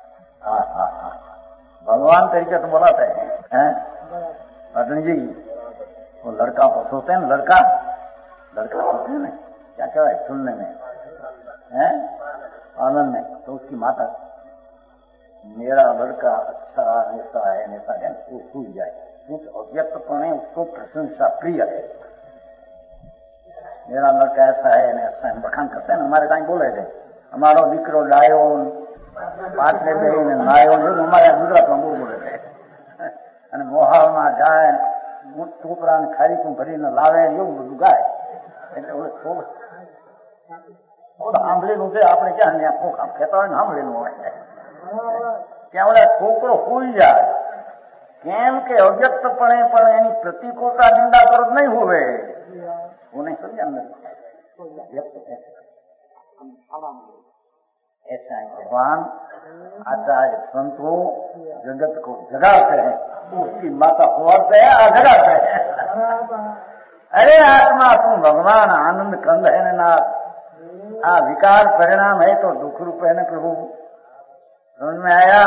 भगवान तरीके तो बोलाते हैं पत्नी जी, वो लड़का सोते हैं, लड़का सोते हैं ना, क्या कहवाय सुनने में है आनंद में, तो उसकी माता मेरा लड़का अच्छा ऐसा है ऐसा है, वो सूझ जाए, कुछ अव्यक्तपणे उसको प्रशंसा प्रिय है। मेरा लड़का ऐसा है ऐसा है, बखान करते हैं ना, हमारे कहीं बोले थे हमारो दीकरो लायो पाटले बेरीने लायो, हमारे गुजरात में बोले थे, અને મોહાલમાં જાય છોકરાને ખારીકું ભરીને લાવે એવું બધું ગાય, એટલે સાંભળેલું છે આપણે, ક્યાં ત્યાં ફોકામ કહેતા હોય ને સાંભળેલું હોય ત્યાં ઓલા છોકરો હોઈ જાય, કેમ કે અવ્યક્તપણે પણ એની પ્રતિકૂળતા નિંદા કરો નહીં હોવે, હું નહીં સમજ્યા ને વ્યક્ત ऐसा है। भगवान आचार्य संतों जगत को जगाते हैं, उसकी माता होते हैं जगाते हैं। अरे आत्मा तुम भगवान आनंद कंद है ना, आ विकार परिणाम है तो दुख रूप है न प्रभु, समझ में आया?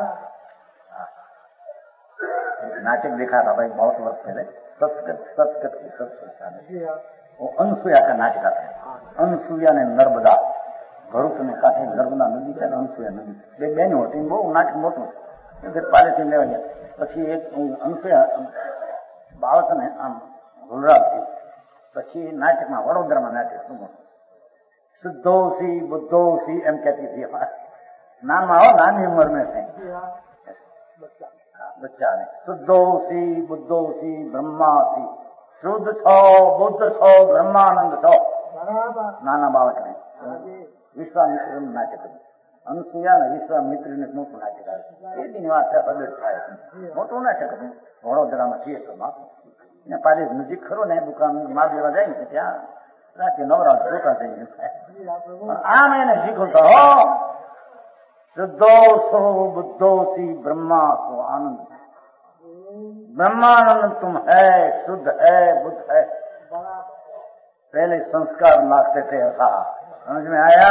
नाटक देखा था भाई बहुत वर्ष पहले, सतगत की सत्संस्था में, वो अनसुया का नाटक आता है। अनसुया ने नर्मदा ભરૂચ ને કાંઠે નર્મદા નદી છે ને, અનસુયા નદી, બે બેનો હતી, બહુ નાટક મોટું પાલેથી લેવા ગયા, પછી એક અનસુયા બાળકને આમ ભૂલરાવતી, પછી નાટકમાં વડોદરામાં નાટક શું શુદ્ધોસી બુદ્ધોસી એમ કહેતી હતી, નાનમાં હો નાની ઉંમર में से बच्चा ने शुद्धोसी बुद्धोसी ब्रह्मासी, शुद्ध छो बुद्ध छो ब्रह्मानंद छो, नाना बालक ने વિશ્વામિત્ર નાટક હતું, અનસુયા ને વિશ્વામિત્ર ને મોટું નાટક આવ્યું, એ દિન વાત પ્રગટ થાય, મોટું નાટક હતું વડોદરામાં થિયેટરમાં, ને પાલી નજીક ખરો ને દુકાન માલ લેવા જાય ને ત્યાં રાતે નવરાત જોતા જઈને, આમ એને શીખવતો હો शुद्धोसो बुद्धोसी ब्रह्मासो आनंद, ब्रह्मानंद तुम है, शुद्ध है, बुद्ध है। पहले संस्कार नाचते थे ऐसा, समझ में आया?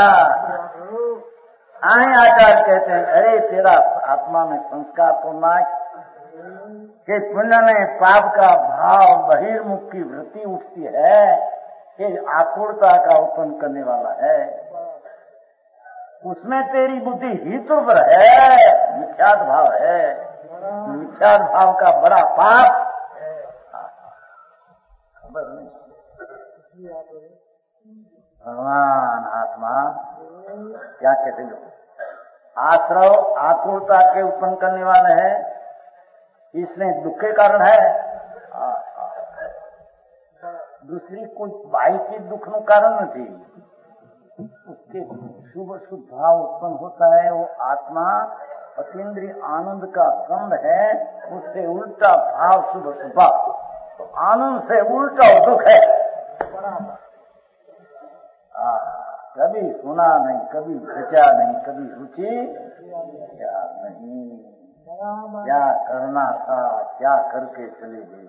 आए आचार्य कहते हैं अरे तेरा आत्मा में संस्कार तो नाच कि पुण्य में पाप का भाव बहिर्मुख की वृत्ति उठती है, कि आकुलता का उत्पन्न करने वाला है, उसमें तेरी बुद्धि ही तुर्बर है, मिथ्यात भाव है, मिथ्यात भाव का बड़ा पाप खबर नहीं। भगवान आत्मा क्या कहते हैं, आश्रव आकुलता के उत्पन्न करने वाले है, इसमें दुख के कारण है, दूसरी कोई बाह्य दुख નું કારણ નથી. उसके शुभ शुभ भाव उत्पन्न होता है. वो आत्मा अतीन्द्रिय आनंद का कंद है. उससे उल्टा भाव शुभ शुभ तो आनंद से उल्टा दुख है. कभी सुना नहीं, कभी घटा नहीं, कभी रुचि क्या नहीं. क्या करना था, क्या करके चले गए.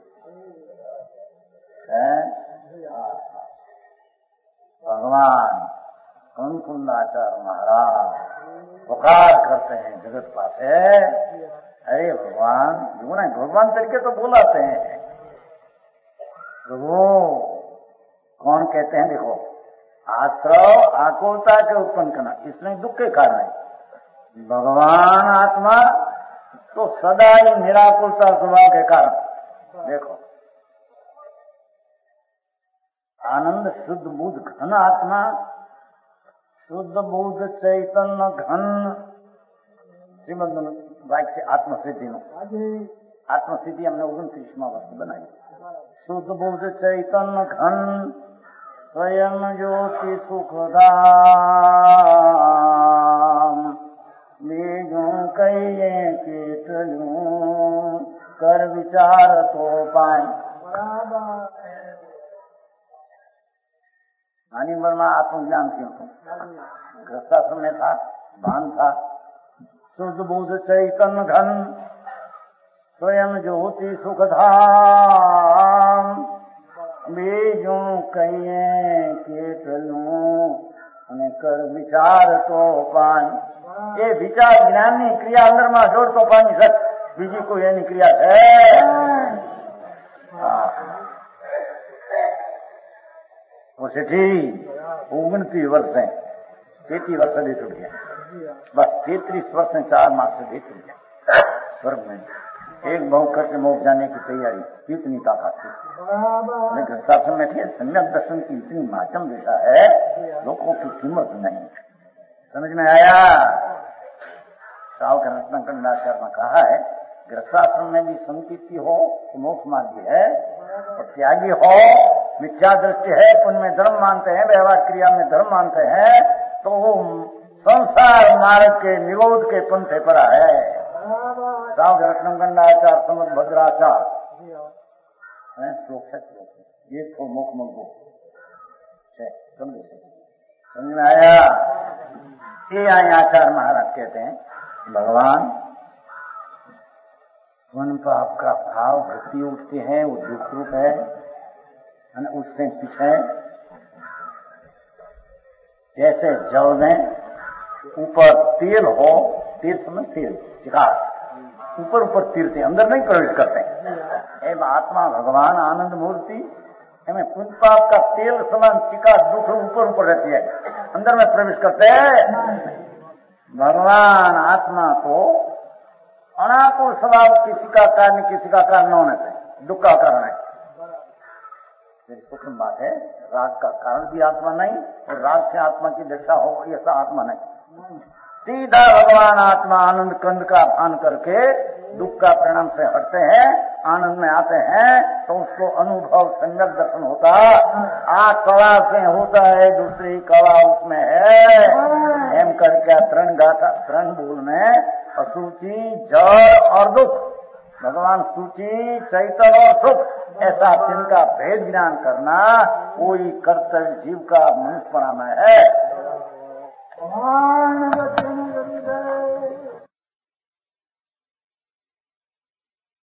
भगवान कुंकुंदाचार्य महाराज पुकार करते हैं जगत पासे. अरे भगवान जो ना भगवान तरीके तो बुलाते हैं. प्रभु कौन कहते हैं? देखो, आश्रव आकुलता के उत्पन्न करना, इसमें दुख के कारण है. भगवान आत्मा तो सदा ही निराकुलता स्वभाव के कारण. देखो, आनंद शुद्ध बुद्ध घन आत्मा, शुद्ध बुद्ध चैतन्य घन. श्रीमद वाक्य आत्मसिद्धि आत्मसिद्धि हमने 29वां वर्ष बनाई. शुद्ध बुद्ध चैतन्य घन स्वयं ज्योति सुखधाम बीजों कई कीर्तनों कर विचार तो पाए. नानी उम्र में आत्मज्ञान क्यों था? गृहस्थाश्रम में था, भान था. शुद्ध बुद्ध चैतन्य घन स्वयं ज्योति सुखधाम बीजों कहिए केतलूं અને કર વિચાર તો પાન. એ વિચાર જ્ઞાનની ક્રિયા અંદરમાં જોડ તો પાની સક. બીજી કોઈ એની ક્રિયા છે? वो सेठी 29 वर्ष है, 33 वर्ष से छूट गया. बस 33 वर्ष में 4 मास से छूट गया स्वर्ग में. एक बहु करके मोक्ष जाने की तैयारी. कितनी ताकत थी. गृहस्थाश्रम में थे. सम्यक दर्शन की इतनी माध्यम दिशा है, लोगों की कीमत नहीं. समझ में आया? सावकर रत्नाकंडाचार्य ने कहा है, गृहस्थाश्रम में भी संकीर्ति हो तो मोक्ष मार्ग है, और त्यागी हो, मिथ्या दृष्टि है, उनमें धर्म मानते हैं, व्यवहार क्रिया में धर्म मानते हैं, तो वो संसार मार्ग के निरोध के पंथे पर है. सावकर रत्नाकंडाचार्य समझ भद्राचार्य श्लोक है. ये तो मुख मंगो समझ में आया? ये आचार्य महाराज कहते हैं, भगवान मन पाप का भाव वृत्ति उठते हैं, वो दुख रूप है. उससे पीछे जैसे जल में ऊपर तेल हो, तेल समझ तेल चिकास, ऊपर ऊपर तीरते, अंदर नहीं प्रवेश करते. एवं आत्मा भगवान आनंद मूर्ति हमें पुण्य पाप का तेल समान चिकास दुख ऊपर ऊपर रहती है, अंदर में प्रवेश करते हैं. भगवान आत्मा को अनाकुल स्वभाव किसी का कारण किसी का कारण न होने से दुख का कारण है. सूक्ष्म बात है. राग का कारण भी आत्मा नहीं, और राग से आत्मा की दशा हो ऐसा आत्मा नहीं. सीधा भगवान आत्मा आनंद कंद का भान करके दुख का परिणाम से हटते हैं, आनंद में आते हैं, तो उसको अनुभव सम्यक दर्शन होता. कला से होता है, दूसरी कला उसमें है. हेम करके तरण बोल में असूचि जड़ और दुख, भगवान सूची चैतन्य और सुख, ऐसा जिनका भेद ज्ञान करना कोई कर्तव्य जीव का मनुष्यपना में है.